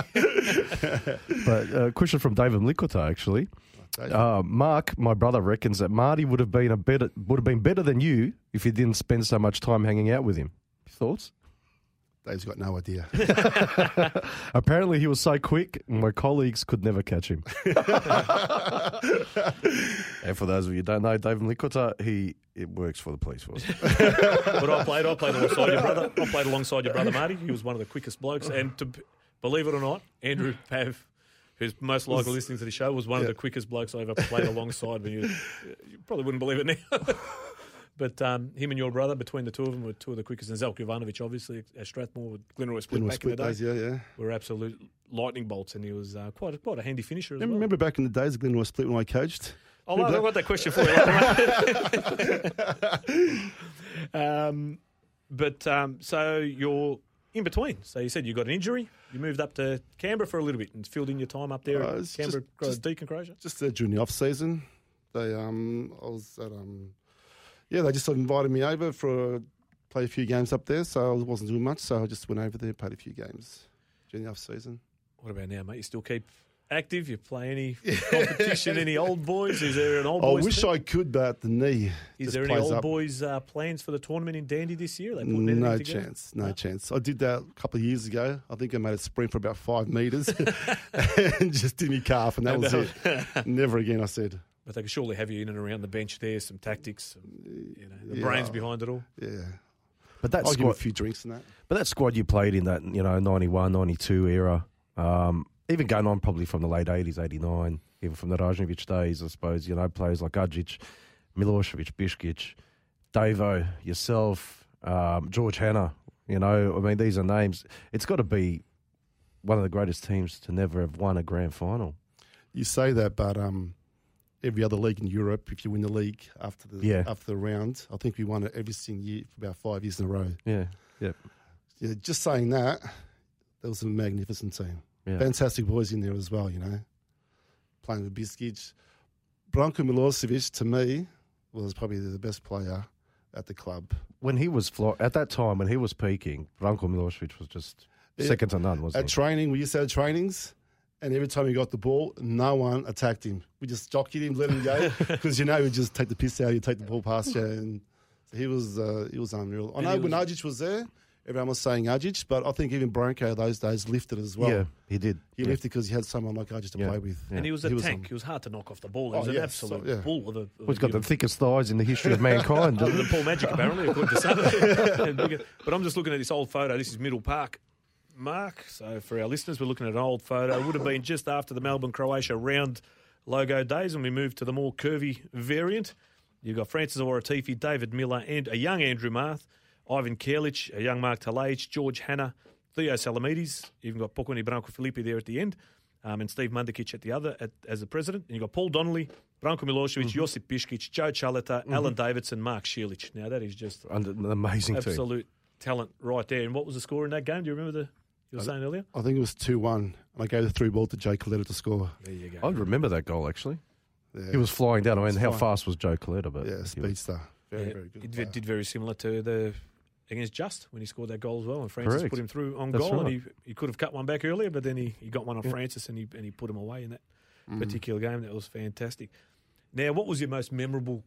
But a question from David Likota, actually. Mark, my brother, reckons that Marty would have been better than you if you didn't spend so much time hanging out with him. Thoughts? Dave's got no idea. Apparently, he was so quick, my colleagues could never catch him. And for those of you who don't know, David Likota, it works for the police force. But I played alongside your brother. I played alongside your brother Marty. He was one of the quickest blokes. And believe it or not, Andrew Pav, who's most likely listening to the show, was one of the quickest blokes I ever played alongside. You probably wouldn't believe it now. But him and your brother, between the two of them, were two of the quickest. And Zelko Ivanovic, obviously, at Strathmore with Glenroy Split back in the day. Days, yeah. Were absolute lightning bolts, and he was quite a handy finisher as well. Remember back in the days, Glenroy Split when I coached? Oh, I've got that question for you. So you're in between. So you said you got an injury. You moved up to Canberra for a little bit and filled in your time up there at Canberra, Deakin Croatia. Just during the off season, they they just invited me over for play a few games up there. So I wasn't doing much, so I just went over there, played a few games during the off season. What about now, mate? You still keep active? You play any competition? Any old boys? Is there an old boys? I wish I could, but the knee. Is there any old boys plans for the tournament in Dandy this year? No chance. I did that a couple of years ago. I think I made a sprint for about 5 metres and just did me calf, and that was it. Never again, I said. But they could surely have you in and around the bench there, some tactics, the brains behind it all. Yeah. But that I'll give a few drinks and that. But that squad you played in that, 91, 92 era, even going on probably from the late 80s, 89, even from the Rajnovic days, I suppose, players like Adjic, Milosevic, Biškić, Davo, yourself, George Hanna, these are names. It's got to be one of the greatest teams to never have won a grand final. You say that, but every other league in Europe, if you win the league after the round, I think we won it every single year for about 5 years in a row. Yeah. Yeah, just saying that was a magnificent team. Yeah. Fantastic boys in there as well, playing with Biškić. Branko Milosevic, to me, was probably the best player at the club. When he was at that time, when he was peaking, Branko Milosevic was just second to none, wasn't he? At training, we used to have trainings, and every time he got the ball, no one attacked him. We just jockeyed him, let him go, because he'd just take the piss out, he'd take the ball past you, and he was unreal. I know when Adjic was there, everyone was saying Adjic, but I think even Branko those days lifted as well. Yeah, he did. He lifted because he had someone like Adjic to play with. Yeah. And he was a tank. He was hard to knock off the ball. He was an absolute bull of a... He's got the thickest thighs in the history of mankind. Other than Paul Magic, apparently, according to some. But I'm just looking at this old photo. This is Middle Park. Mark, so for our listeners, we're looking at an old photo. It would have been just after the Melbourne-Croatia round logo days when we moved to the more curvy variant. You've got Francis Oratifi, David Miller, and a young Andrew Marth, Ivan Kerlich, a young Mark Talage, George Hanna, Theo Salamides. You've got Pokoni Branko Filippi there at the end, and Steve Mundakic at the other as the president. And you've got Paul Donnelly, Branko Milosevic, Josip Biškić, Joe Chaleta, Alan Davidson, Mark Šilić. Now, that is just an amazing absolute talent right there. And what was the score in that game? Do you remember you were saying earlier? I think it was 2-1. And I gave the through ball to Joe Coletta to score. There you go. I remember that goal, actually. Yeah. He was flying down. How fast was Joe Coletta? But yeah, speedster. Very good. He did very similar to against Just when he scored that goal as well. And Francis put him through on goal. Right. And he could have cut one back earlier, but then he got one on Francis and he put him away in that particular game. That was fantastic. Now, what was your most memorable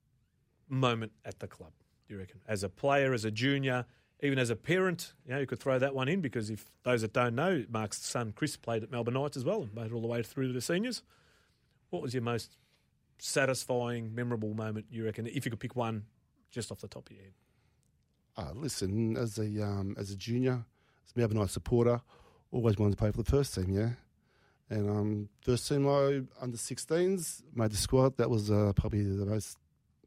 moment at the club, do you reckon? As a player, as a junior, even as a parent, you could throw that one in because if those that don't know, Mark's son Chris played at Melbourne Knights as well and made it all the way through to the seniors. What was your most satisfying, memorable moment, you reckon, if you could pick one just off the top of your head? Listen, as a junior, as a Melbourne Knights supporter, always wanted to play for the first team, yeah. And first team, under 16s, made the squad. That was probably the most,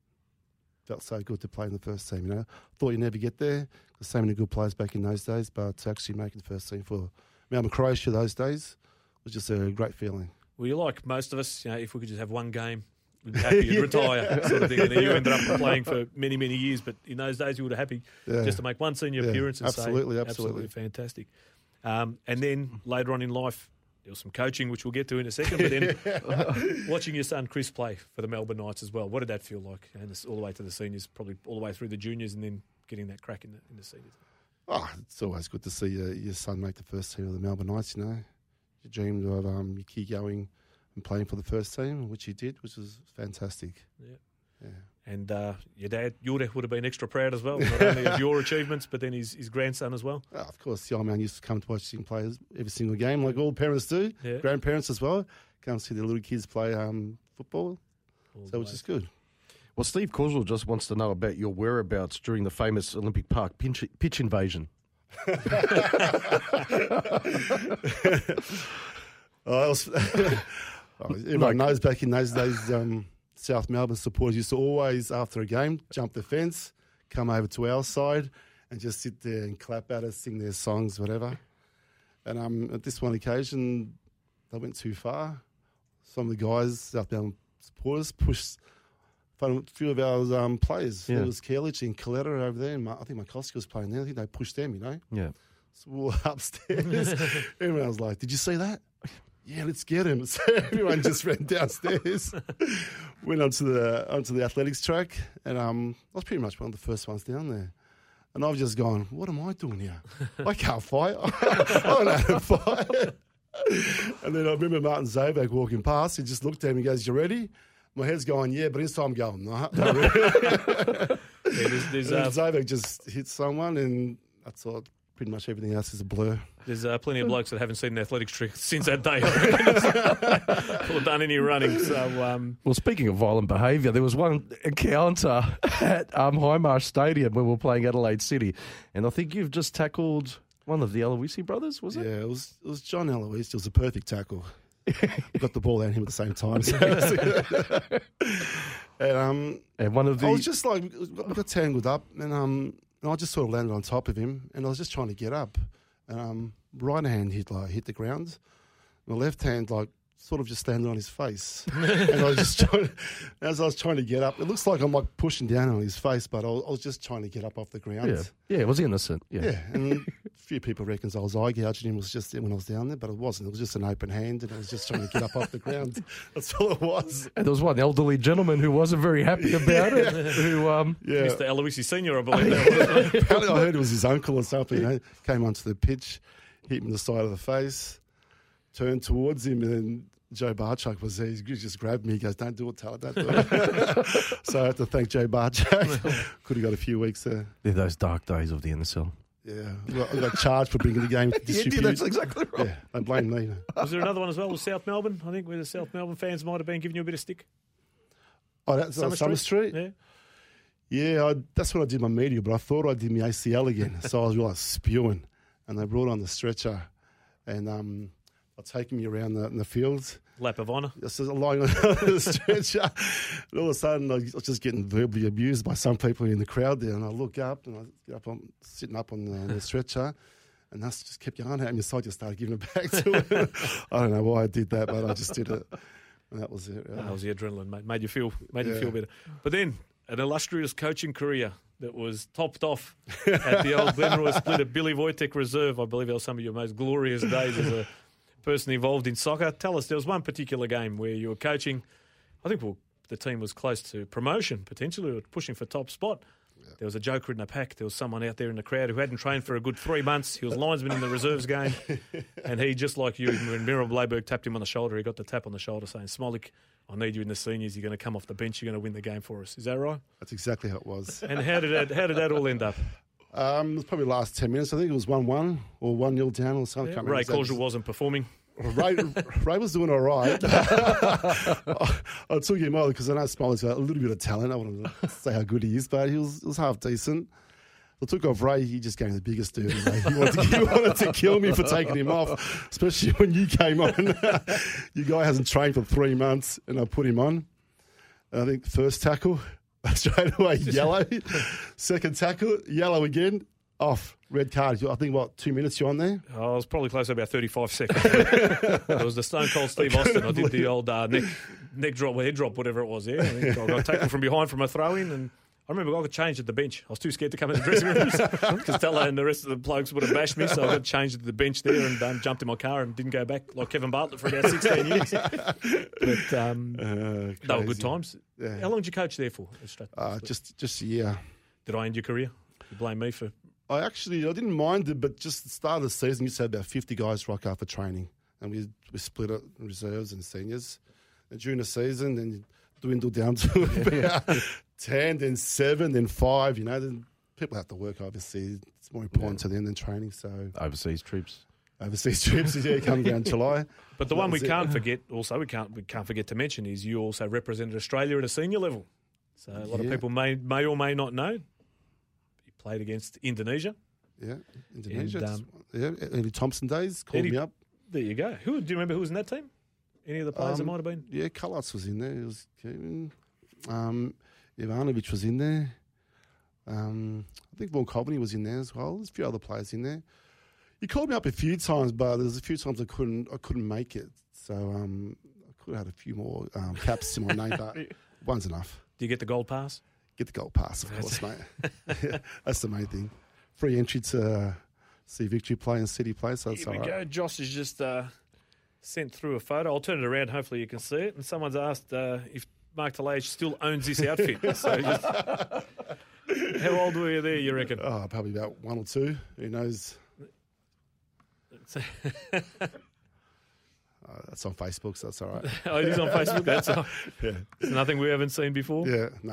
felt so good to play in the first team, Thought you'd never get there, because so many good players back in those days, but actually making the first team for Melbourne Croatia those days was just a great feeling. Well, you're like most of us, if we could just have one game, we'd be happy you'd retire, sort of thing. And then you ended up playing for many, many years, but in those days you were happy just to make one senior appearance and absolutely. Absolutely fantastic. And then later on in life, there was some coaching, which we'll get to in a second, but then watching your son Chris play for the Melbourne Knights as well, what did that feel like? And all the way to the seniors, probably all the way through the juniors and then getting that crack in the seniors. Oh, it's always good to see your son make the first team of the Melbourne Knights, you know. You dreamed of your kid going and playing for the first team, which he did, which was fantastic. Yeah. And your dad, Jure, would have been extra proud as well, not only of your achievements, but then his grandson as well. Oh, of course, the old man used to come to watch him play every single game, like all parents do, grandparents as well. Come see their little kids play football, which is good. Well, Steve Causwell just wants to know about your whereabouts during the famous Olympic Park pitch invasion. Everyone knows back in those days, South Melbourne supporters used to always, after a game, jump the fence, come over to our side and just sit there and clap at us, sing their songs, whatever. And at this one occasion, they went too far. Some of the guys, South Melbourne supporters, pushed a few of our players. Yeah. It was Kerlich and Coletta over there. And I think Makoski was playing there. I think they pushed them, you know. Yeah. So we were upstairs. Everyone was like, "Did you see that?" Yeah, let's get him. So everyone just ran downstairs, went onto the athletics track, and I was pretty much one of the first ones down there. And I've just gone, what am I doing here? I can't fight. I don't know how to fight. And then I remember Martin Zabak walking past. He just looked at me and goes, "You ready?" My head's going, "Yeah," but inside I'm going, "No, not really." Zabak just hit someone, and that's all. Pretty much everything else is a blur. There's plenty of blokes that haven't seen an athletics trick since that day or done any running. So, well, speaking of violent behaviour, there was one encounter at Highmarsh Stadium when we were playing Adelaide City, and I think you've just tackled one of the Aloisi brothers, was it? Yeah, it was John Aloisi. It was a perfect tackle. Got the ball out him at the same time. And one of the... I was just like, we got tangled up, and I just sort of landed on top of him, and I was just trying to get up. And right hand hit the ground. My left hand sort of just landed on his face. And I was just as I was trying to get up, it looks like I'm pushing down on his face, but I was just trying to get up off the ground. Yeah, it was innocent. Yeah, and a few people reckon I was eye gouging him. Was just when I was down there, but it wasn't. It was just an open hand, and I was just trying to get up off the ground. That's all it was. And there was one elderly gentleman who wasn't very happy about it. Who, Mr. Aloisi Senior, I believe that was. Apparently, I heard it was his uncle or something. You know, came onto the pitch, hit him in the side of the face, turned towards him, and then Joe Barchuk was there. He just grabbed me. He goes, "Don't do it, Tyler, don't do it." So I have to thank Joe Barchuk. Could have got a few weeks there. They're those dark days of the NSL. Yeah, I got charged for bringing the game to distribute. That's exactly right. Yeah, don't blame me. Was there another one as well with South Melbourne? I think where the South Melbourne fans might have been giving you a bit of stick. Oh, that's Summer Street? Yeah, that's when I did my media, but I thought I did my ACL again. So I was like spewing, and they brought on the stretcher, and I'll take me around the field. Lap of honour. Just lying on the stretcher. And all of a sudden, I was just getting verbally abused by some people in the crowd there. And I look up, and I get up, I'm sitting up on the stretcher, and that's just kept going at me. So I just started giving it back to him. I don't know why I did that, but I just did it. And that was it. Yeah. That was the adrenaline, mate. Made you feel better. But then, an illustrious coaching career that was topped off at the old Glenroy Split at Billy Wojtek Reserve. I believe that was some of your most glorious days as a person involved in soccer. Tell us, there was one particular game where you were coaching. I think the team was close to promotion, potentially, or pushing for top spot. Yeah. There was a joker in the pack. There was someone out there in the crowd who hadn't trained for a good 3 months. He was linesman in the reserves game. And he, just like you, when Mira Blayberg tapped him on the shoulder, he got the tap on the shoulder saying, "Smolik, I need you in the seniors. You're going to come off the bench. You're going to win the game for us." Is that right? That's exactly how it was. And how did that all end up? It was probably the last 10 minutes. I think it was 1-1 or 1-0 down or something. Yeah. Ray Causwell wasn't performing. Ray was doing all right. I took him on because I know Smiley's got a little bit of talent. I want to say how good he is, but he was half decent. I took off Ray. He just gave me the biggest dirty. He wanted to kill me for taking him off, especially when you came on. Your guy hasn't trained for 3 months, and I put him on. And I think the first tackle, straight away, yellow. Second tackle, yellow again. Off, red card. I think, 2 minutes you're on there? I was probably close to about 35 seconds. It was the Stone Cold Steve Austin. I did the old neck drop, head drop, whatever it was. Yeah, I got taken from behind from a throw-in, and I remember I got changed at the bench. I was too scared to come in the dressing room because Tella and the rest of the blokes would have bashed me, so I got changed at the bench there and jumped in my car and didn't go back like Kevin Bartlett for about 16 years. But they were good times. Yeah. How long did you coach there for? Just a year. Did I end your career? You blame me for I didn't mind it, but just the start of the season, you used to have about 50 guys rock up for training, and we split it in reserves and seniors. And during the season, then you dwindle down to about 10, then 7, then 5. Then people have to work. Obviously, it's more important to them than training. So Overseas trips, come down July. But the one we can't forget, also we can't forget to mention, is you also represented Australia at a senior level. So a lot of people may or may not know. You played against Indonesia. Yeah, Indonesia. And, Eddie Thompson days called me up. There you go. Do you remember who was in that team? Any of the players that might have been? Yeah, Kalas was in there. It was Kevin. Ivanovic was in there. I think Vaughan Coveney was in there as well. There's a few other players in there. He called me up a few times, but there's a few times I couldn't make it. So I could have had a few more caps to my name, but one's enough. Do you get the gold pass? Get the gold pass, of course, mate. That's the main thing. Free entry to see Victory play and City play, so it's all right. Here we go. Josh has just sent through a photo. I'll turn it around. Hopefully you can see it. And someone's asked if Mark Talage still owns this outfit. So how old were you there, you reckon? Oh, probably about 1 or 2. Who knows? That's on Facebook, so that's all right. Oh, it is on Facebook? That's all. Yeah. It's nothing we haven't seen before? Yeah, nah.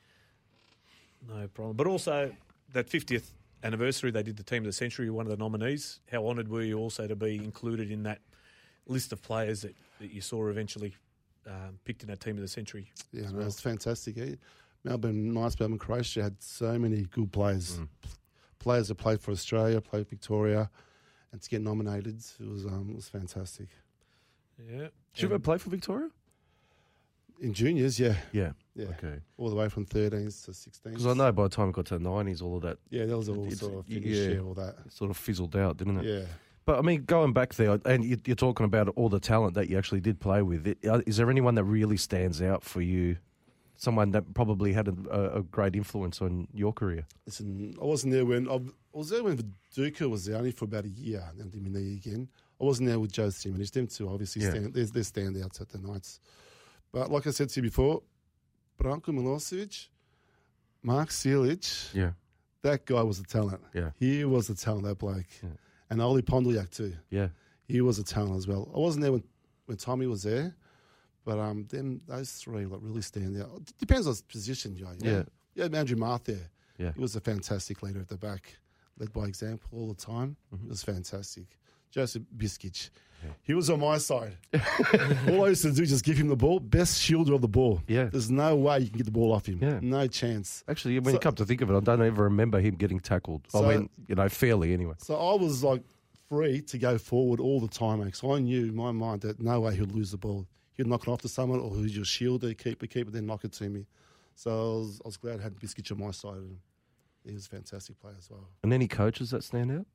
No problem. But also, that 50th anniversary, they did the Team of the Century, one of the nominees. How honoured were you also to be included in that list of players that you saw eventually picked in that Team of the Century? Yeah, no, it's fantastic. Melbourne Croatia had so many good players. Players that played for Australia, played for Victoria, and to get nominated, it was fantastic. Yeah. Did you ever play for Victoria? In juniors, yeah. Yeah. Okay. All the way from 13s to 16s. Because I know by the time it got to the 90s, all of that. Yeah, that was all sort of finished, all that. Sort of fizzled out, didn't it? Yeah. But, I mean, going back there, and you're talking about all the talent that you actually did play with, is there anyone that really stands out for you? Someone that probably had a great influence on your career? Listen, I wasn't there when... I was there when Viduka was there, only for about a year, and then didn't mean again. I wasn't there with Joe Simonic. Them two obviously they're standouts at the Knights. But like I said to you before, Branko Milosevic, Mark Silic, that guy was a talent. Yeah. He was a talent, that bloke. Yeah. And Oli Pondoljak too. Yeah. He was a talent as well. I wasn't there when Tommy was there, but those three really stand out. It depends on his position, Joe. Yeah. Andrew Marth there. Yeah. He was a fantastic leader at the back, led by example all the time. It was fantastic. Joseph Biskic. Yeah. He was on my side. All I used to do is just give him the ball. Best shielder of the ball. Yeah. There's no way you can get the ball off him. Yeah. No chance. Actually, when you come to think of it, I don't ever remember him getting tackled. I mean, fairly anyway. So I was like free to go forward all the time. Because I knew in my mind that no way he'd lose the ball. He'd knock it off to someone, or he'd just shield it, keep it, then knock it to me. So I was glad I had Biskic on my side. And he was a fantastic player as well. And any coaches that stand out?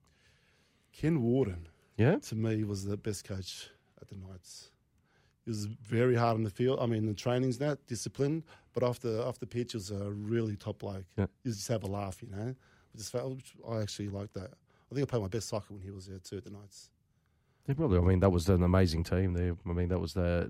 Ken Warden. Yeah, to me, was the best coach at the Knights. He was very hard on the field. I mean, the training's not disciplined, but off the pitch, he was a really top bloke. Yeah. He just have a laugh, I actually liked that. I think I played my best soccer when he was there too at the Knights. Yeah, probably. I mean, that was an amazing team there. I mean, that was I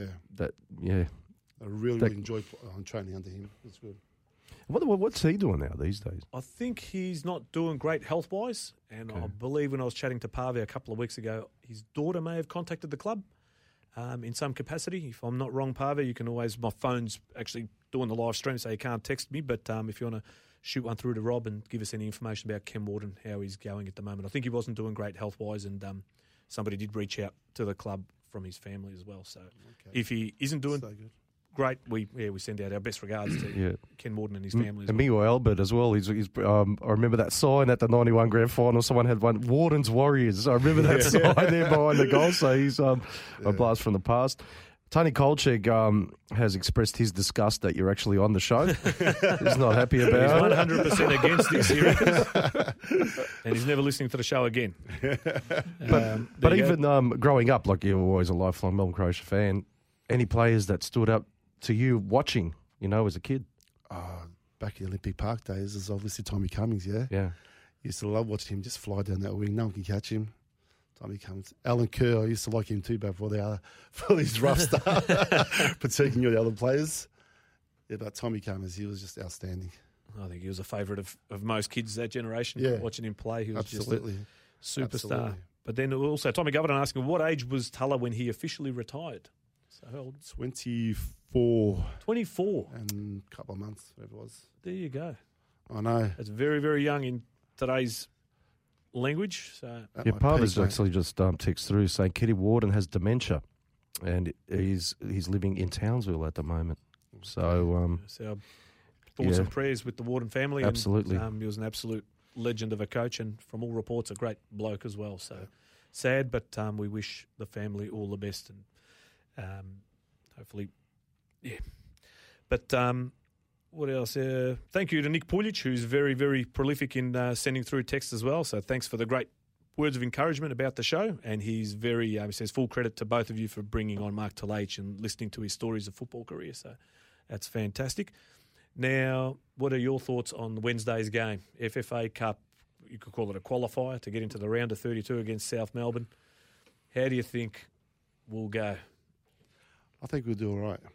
really enjoyed training under him. It was good. What's he doing now these days? I think he's not doing great health-wise, and I believe when I was chatting to Pavi a couple of weeks ago, his daughter may have contacted the club in some capacity. If I'm not wrong, Pavi, you can always... My phone's actually doing the live stream, so you can't text me, but if you want to shoot one through to Rob and give us any information about Ken Warden, how he's going at the moment. I think he wasn't doing great health-wise, and somebody did reach out to the club from his family as well. So if he isn't doing... So good. Great, we send out our best regards to Ken Warden and his family as and well. Miguel Albert as well. He's I remember that sign at the 91 Grand Final. Someone had one, Warden's Warriors. I remember that sign there behind the goal. So he's a blast from the past. Tony Kolchek has expressed his disgust that you're actually on the show. He's not happy about it. He's 100% against this, he reckons. And he's never listening to the show again. But even growing up, like you were always a lifelong Melbourne Croatia fan, any players that stood up to you watching, as a kid? Back in the Olympic Park days, there's obviously Tommy Cummings, Yeah. Used to love watching him just fly down that wing. No one can catch him. Tommy Cummings. Alan Kerr, I used to like him too, but for his rough stuff, protecting the other players. Yeah, but Tommy Cummings, he was just outstanding. I think he was a favourite of most kids that generation. Yeah. Watching him play, he was Absolutely. just a superstar. Absolutely. But then also, Tommy Governor asking, what age was Tulla when he officially retired? So how old? 24 24. and a couple of months, whatever it was. There you go. I know. That's very, very young in today's language. So At Yeah, my Parver's peak, mate. actually just text through saying Kitty Warden has dementia, and he's living in Townsville at the moment. So So our thoughts Yeah. and prayers with the Warden family. Absolutely. And, he was an absolute legend of a coach, and from all reports, a great bloke as well. So sad, but we wish the family all the best, and hopefully, yeah. But what else? Thank you to Nick Pulic, who's very, very prolific in sending through texts as well. So thanks for the great words of encouragement about the show. And he's very, he says, full credit to both of you for bringing on Mark Talach and listening to his stories of football career. So that's fantastic. Now, what are your thoughts on Wednesday's game? FFA Cup, you could call it a qualifier to get into the round of 32 against South Melbourne. How do you think we'll go? I think we'll do all right.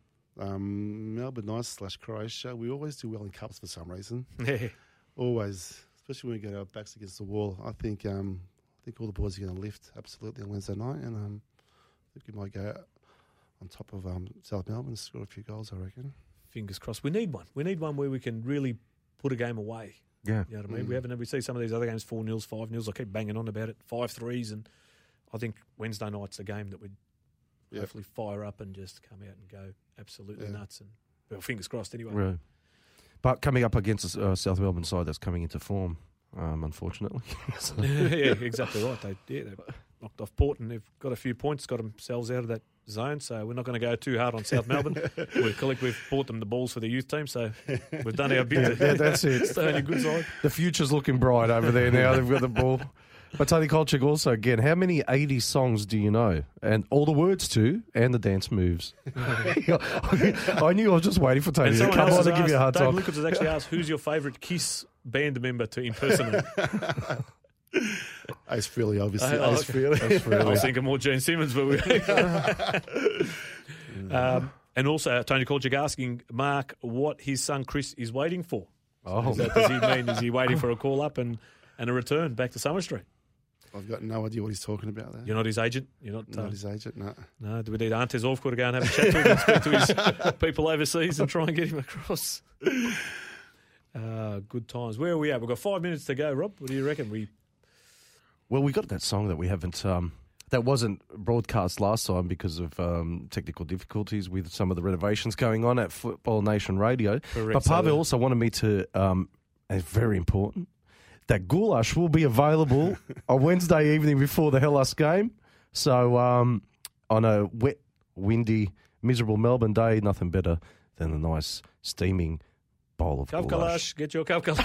Melbourne Knights / Croatia, we always do well in cups for some reason. Always, especially when we get our backs against the wall. I think all the boys are going to lift absolutely on Wednesday night, and I think we might go on top of South Melbourne and score a few goals, I reckon. Fingers crossed. We need one. We need one where we can really put a game away. yeah, You know what I mean? We see some of these other games 4-0, 5-0. I keep banging on about it. 5-3s, and I think Wednesday night's a game that we'd hopefully fire up and just come out and go absolutely nuts. And well, fingers crossed anyway. Right. But coming up against a South Melbourne side that's coming into form, unfortunately. Yeah, exactly right. They knocked off Port, and they've got a few points, got themselves out of that zone. So we're not going to go too hard on South Melbourne. We've bought them the balls for the youth team, so we've done our bit. That's it. Stay on your good side. The future's looking bright over there now. They've got the ball. But Tony Kolchik also, again, how many 80 songs do you know? And all the words to, and the dance moves. I knew I was just waiting for Tony to come on and give you a hard Dave time. Lucas has actually asked, who's your favourite Kiss band member to impersonate? Ace Frehley, obviously. I Ace Frehley. was thinking more Gene Simmons, but we... and also Tony Kolchik asking Mark what his son Chris is waiting for. Oh. Is he waiting for a call up and a return back to Summer Street? I've got no idea what he's talking about there. You're not his agent? You're not his agent, no. No, do we need Antes Orfko to go and have a chat to him and speak to his people overseas and try and get him across? Good times. Where are we at? We've got 5 minutes to go, Rob. What do you reckon? Well, we got that song that we haven't, that wasn't broadcast last time because of technical difficulties with some of the renovations going on at Football Nation Radio. Correct, But Pavel also wanted me to, and it's very important, that goulash will be available on Wednesday evening before the Hellas game. So on a wet, windy, miserable Melbourne day, nothing better than a nice steaming bowl of goulash. Get your kavkalash.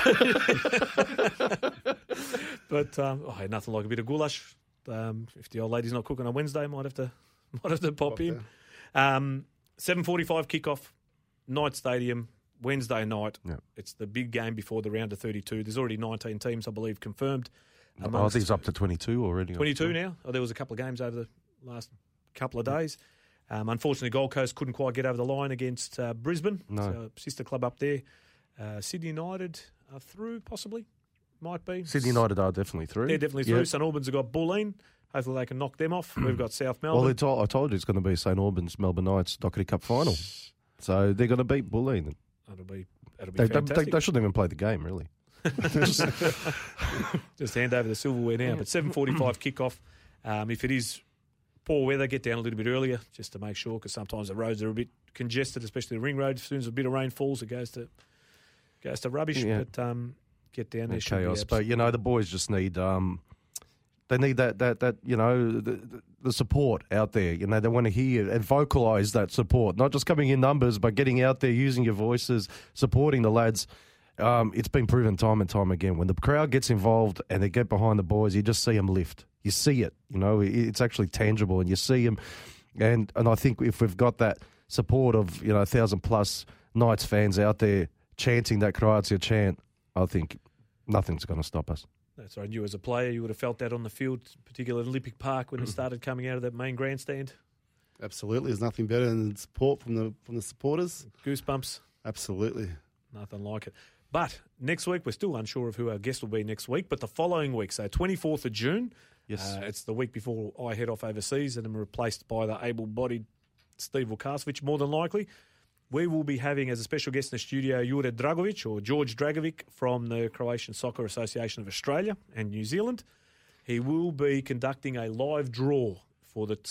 But nothing like a bit of goulash. If the old lady's not cooking on Wednesday, might have to pop in. 7:45 kickoff, Knight Stadium, Wednesday night. Yeah. It's the big game before the round of 32. There's already 19 teams, I believe, confirmed. I think it's up to 22 already. 22 now. There was a couple of games over the last couple of days. Unfortunately, Gold Coast couldn't quite get over the line against Brisbane. No. So, sister club up there. Sydney United are through, possibly. Might be. Sydney United are definitely through. They're definitely through. Yeah. St Albans have got Bulleen. Hopefully they can knock them off. We've got South Melbourne. Well, I told you it's going to be St Albans Melbourne Knights Dockery Cup final. So they're going to beat Bulleen. That'll be They fantastic. shouldn't even play the game, really. Just hand over the silverware now. But 7:45 kickoff. If it is poor weather, get down a little bit earlier just to make sure, because sometimes the roads are a bit congested, especially the ring road. As soon as a bit of rain falls, it goes to rubbish. Yeah. But get down there. Chaos. But the boys just need they need that the support out there. They want to hear and vocalise that support, not just coming in numbers, but getting out there, using your voices, supporting the lads. It's been proven time and time again. When the crowd gets involved and they get behind the boys, you just see them lift. You see it. It's actually tangible, and you see them. And I think if we've got that support of 1,000+ Knights fans out there chanting that Croatia chant, I think nothing's going to stop us. That's right. You as a player, you would have felt that on the field, particularly Olympic Park when it started coming out of that main grandstand. Absolutely. There's nothing better than support from the supporters. Goosebumps. Absolutely. Nothing like it. But next week, we're still unsure of who our guest will be next week, but the following week, so 24th of June, Yes. it's the week before I head off overseas and am replaced by the able-bodied Steve Vukasovic, more than likely. We will be having as a special guest in the studio Jure Dragovic, or George Dragovic, from the Croatian Soccer Association of Australia and New Zealand. He will be conducting a live draw for the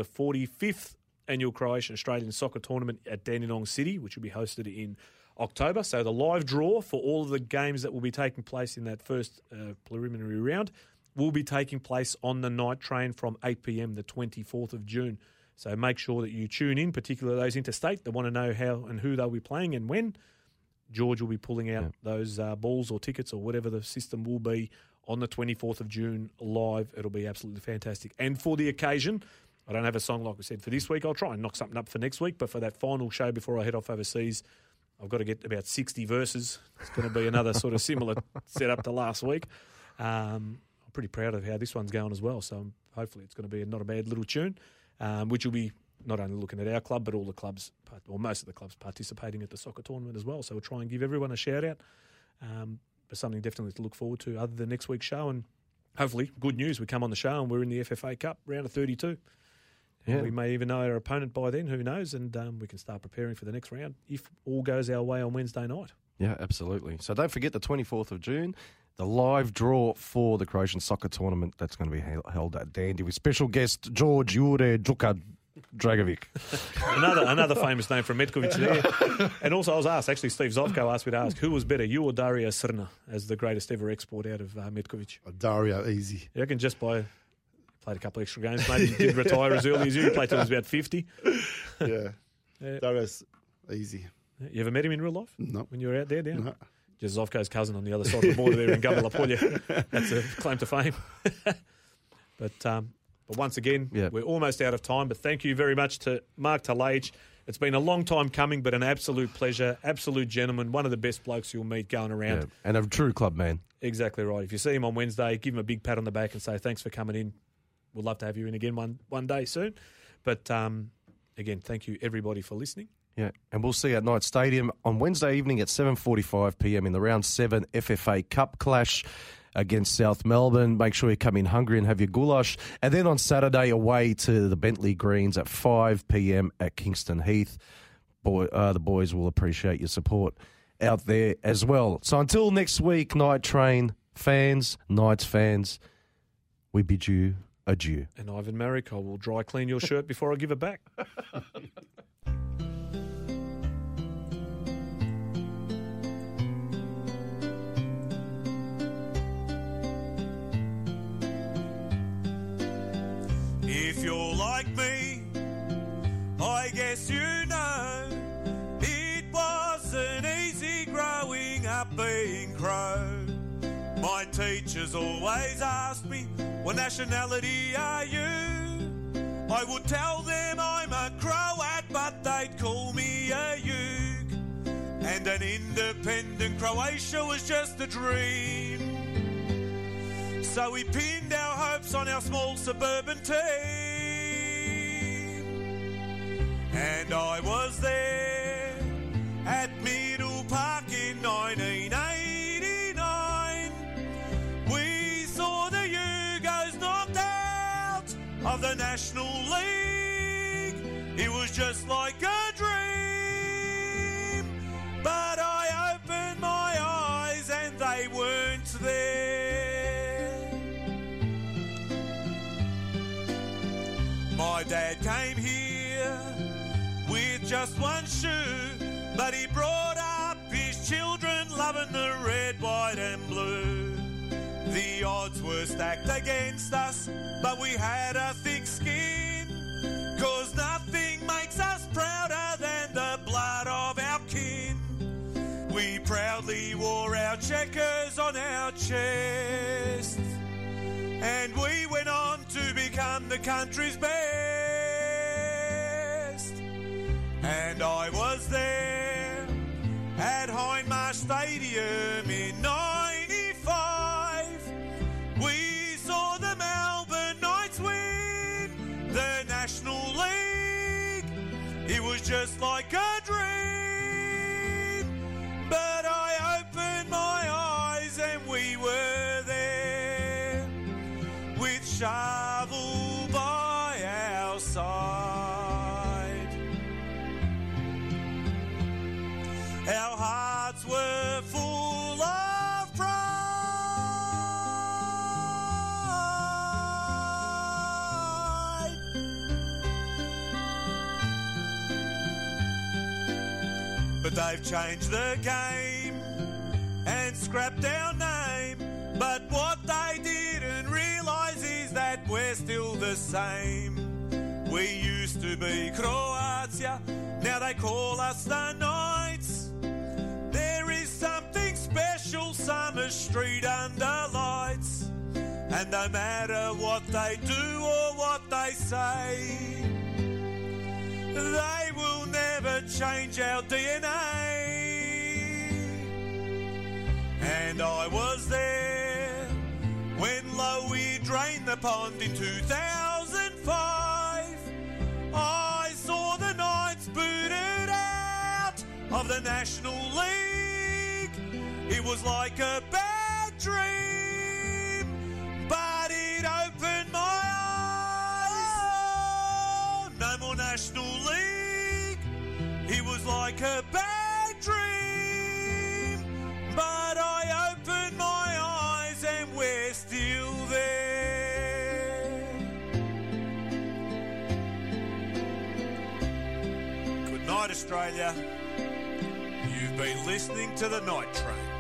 45th annual Croatian Australian Soccer Tournament at Dandenong City, which will be hosted in October. So the live draw for all of the games that will be taking place in that first preliminary round will be taking place on the night train from 8 p.m. the 24th of June. So make sure that you tune in, particularly those interstate that want to know how and who they'll be playing and when. George will be pulling out those balls or tickets or whatever the system will be on the 24th of June live. It'll be absolutely fantastic. And for the occasion, I don't have a song like we said for this week. I'll try and knock something up for next week. But for that final show before I head off overseas, I've got to get about 60 verses. It's going to be another sort of similar setup to last week. I'm pretty proud of how this one's going as well. So hopefully it's going to be not a bad little tune, which will be not only looking at our club, but all the clubs, or most of the clubs participating at the soccer tournament as well. So we'll try and give everyone a shout out. But something definitely to look forward to other than next week's show. And hopefully, good news, we come on the show and we're in the FFA Cup, round of 32. Yeah. We may even know our opponent by then, who knows, and we can start preparing for the next round if all goes our way on Wednesday night. Yeah, absolutely. So don't forget the 24th of June, the live draw for the Croatian Soccer Tournament that's going to be held at Dandy with special guest George Jure Dragovic. another famous name from Metkovic there. And also I was asked, actually Steve Zovko asked me to ask, who was better, you or Dario Srna as the greatest ever export out of Metkovic? Dario, easy. You reckon just by... Played a couple extra games, maybe did retire as early as you. He played till he was about 50. Yeah. Dario's easy. You ever met him in real life? No. When you were out there, down? No. Just Zovko's cousin on the other side of the border there in Gabalapolia. That's a claim to fame. But once again, we're almost out of time. But thank you very much to Mark Talage. It's been a long time coming, but an absolute pleasure. Absolute gentleman. One of the best blokes you'll meet going around. Yeah. And a true club man. Exactly right. If you see him on Wednesday, give him a big pat on the back and say thanks for coming in. We'd love to have you in again one day soon. But again, thank you everybody for listening. Yeah, and we'll see you at Knight Stadium on Wednesday evening at 7:45 p.m. in the Round 7 FFA Cup clash against South Melbourne. Make sure you come in hungry and have your goulash. And then on Saturday, away to the Bentley Greens at 5 p.m. at Kingston Heath. The boys will appreciate your support out there as well. So until next week, Night Train fans, Knights fans, we bid you adieu. And Ivan Marek, I will dry clean your shirt before I give it back. If you're like me, I guess you know it wasn't easy growing up being Crow. My teachers always asked me, what nationality are you? I would tell them I'm a Croat, but they'd call me a Ute. And an independent Croatia was just a dream. So we pinned our hopes on our small suburban team. And I was there at Middle Park in 1989. We saw the Yugos knocked out of the National League. It was just like a dream. But I opened my eyes and they weren't there. My dad came here with just one shoe, but he brought up his children loving the red, white and blue. The odds were stacked against us, but we had a thick skin, 'cause nothing makes us prouder than the blood of our kin. We proudly wore our checkers on our chests, and we went on to become the country's best. And I was there at Hindmarsh Stadium in 95. We saw the Melbourne Knights win the National League. It was just like a dream, but I opened shovel by our side. Our hearts were full of pride. But they've changed the game and scrapped our name. But what they didn't realise is that we're still the same. We used to be Croatia, now they call us the Knights. There is something special Summer Street under lights. And no matter what they do or what they say, they will never change our DNA. And I was there when Lowy drained the pond in 2005. I saw the Knights booted out of the National League. It was like a bad dream, but it opened my eyes. No more National League. It was like a bad dream, but I opened my eyes and we're still there. Good night, Australia. You've been listening to The Night Train.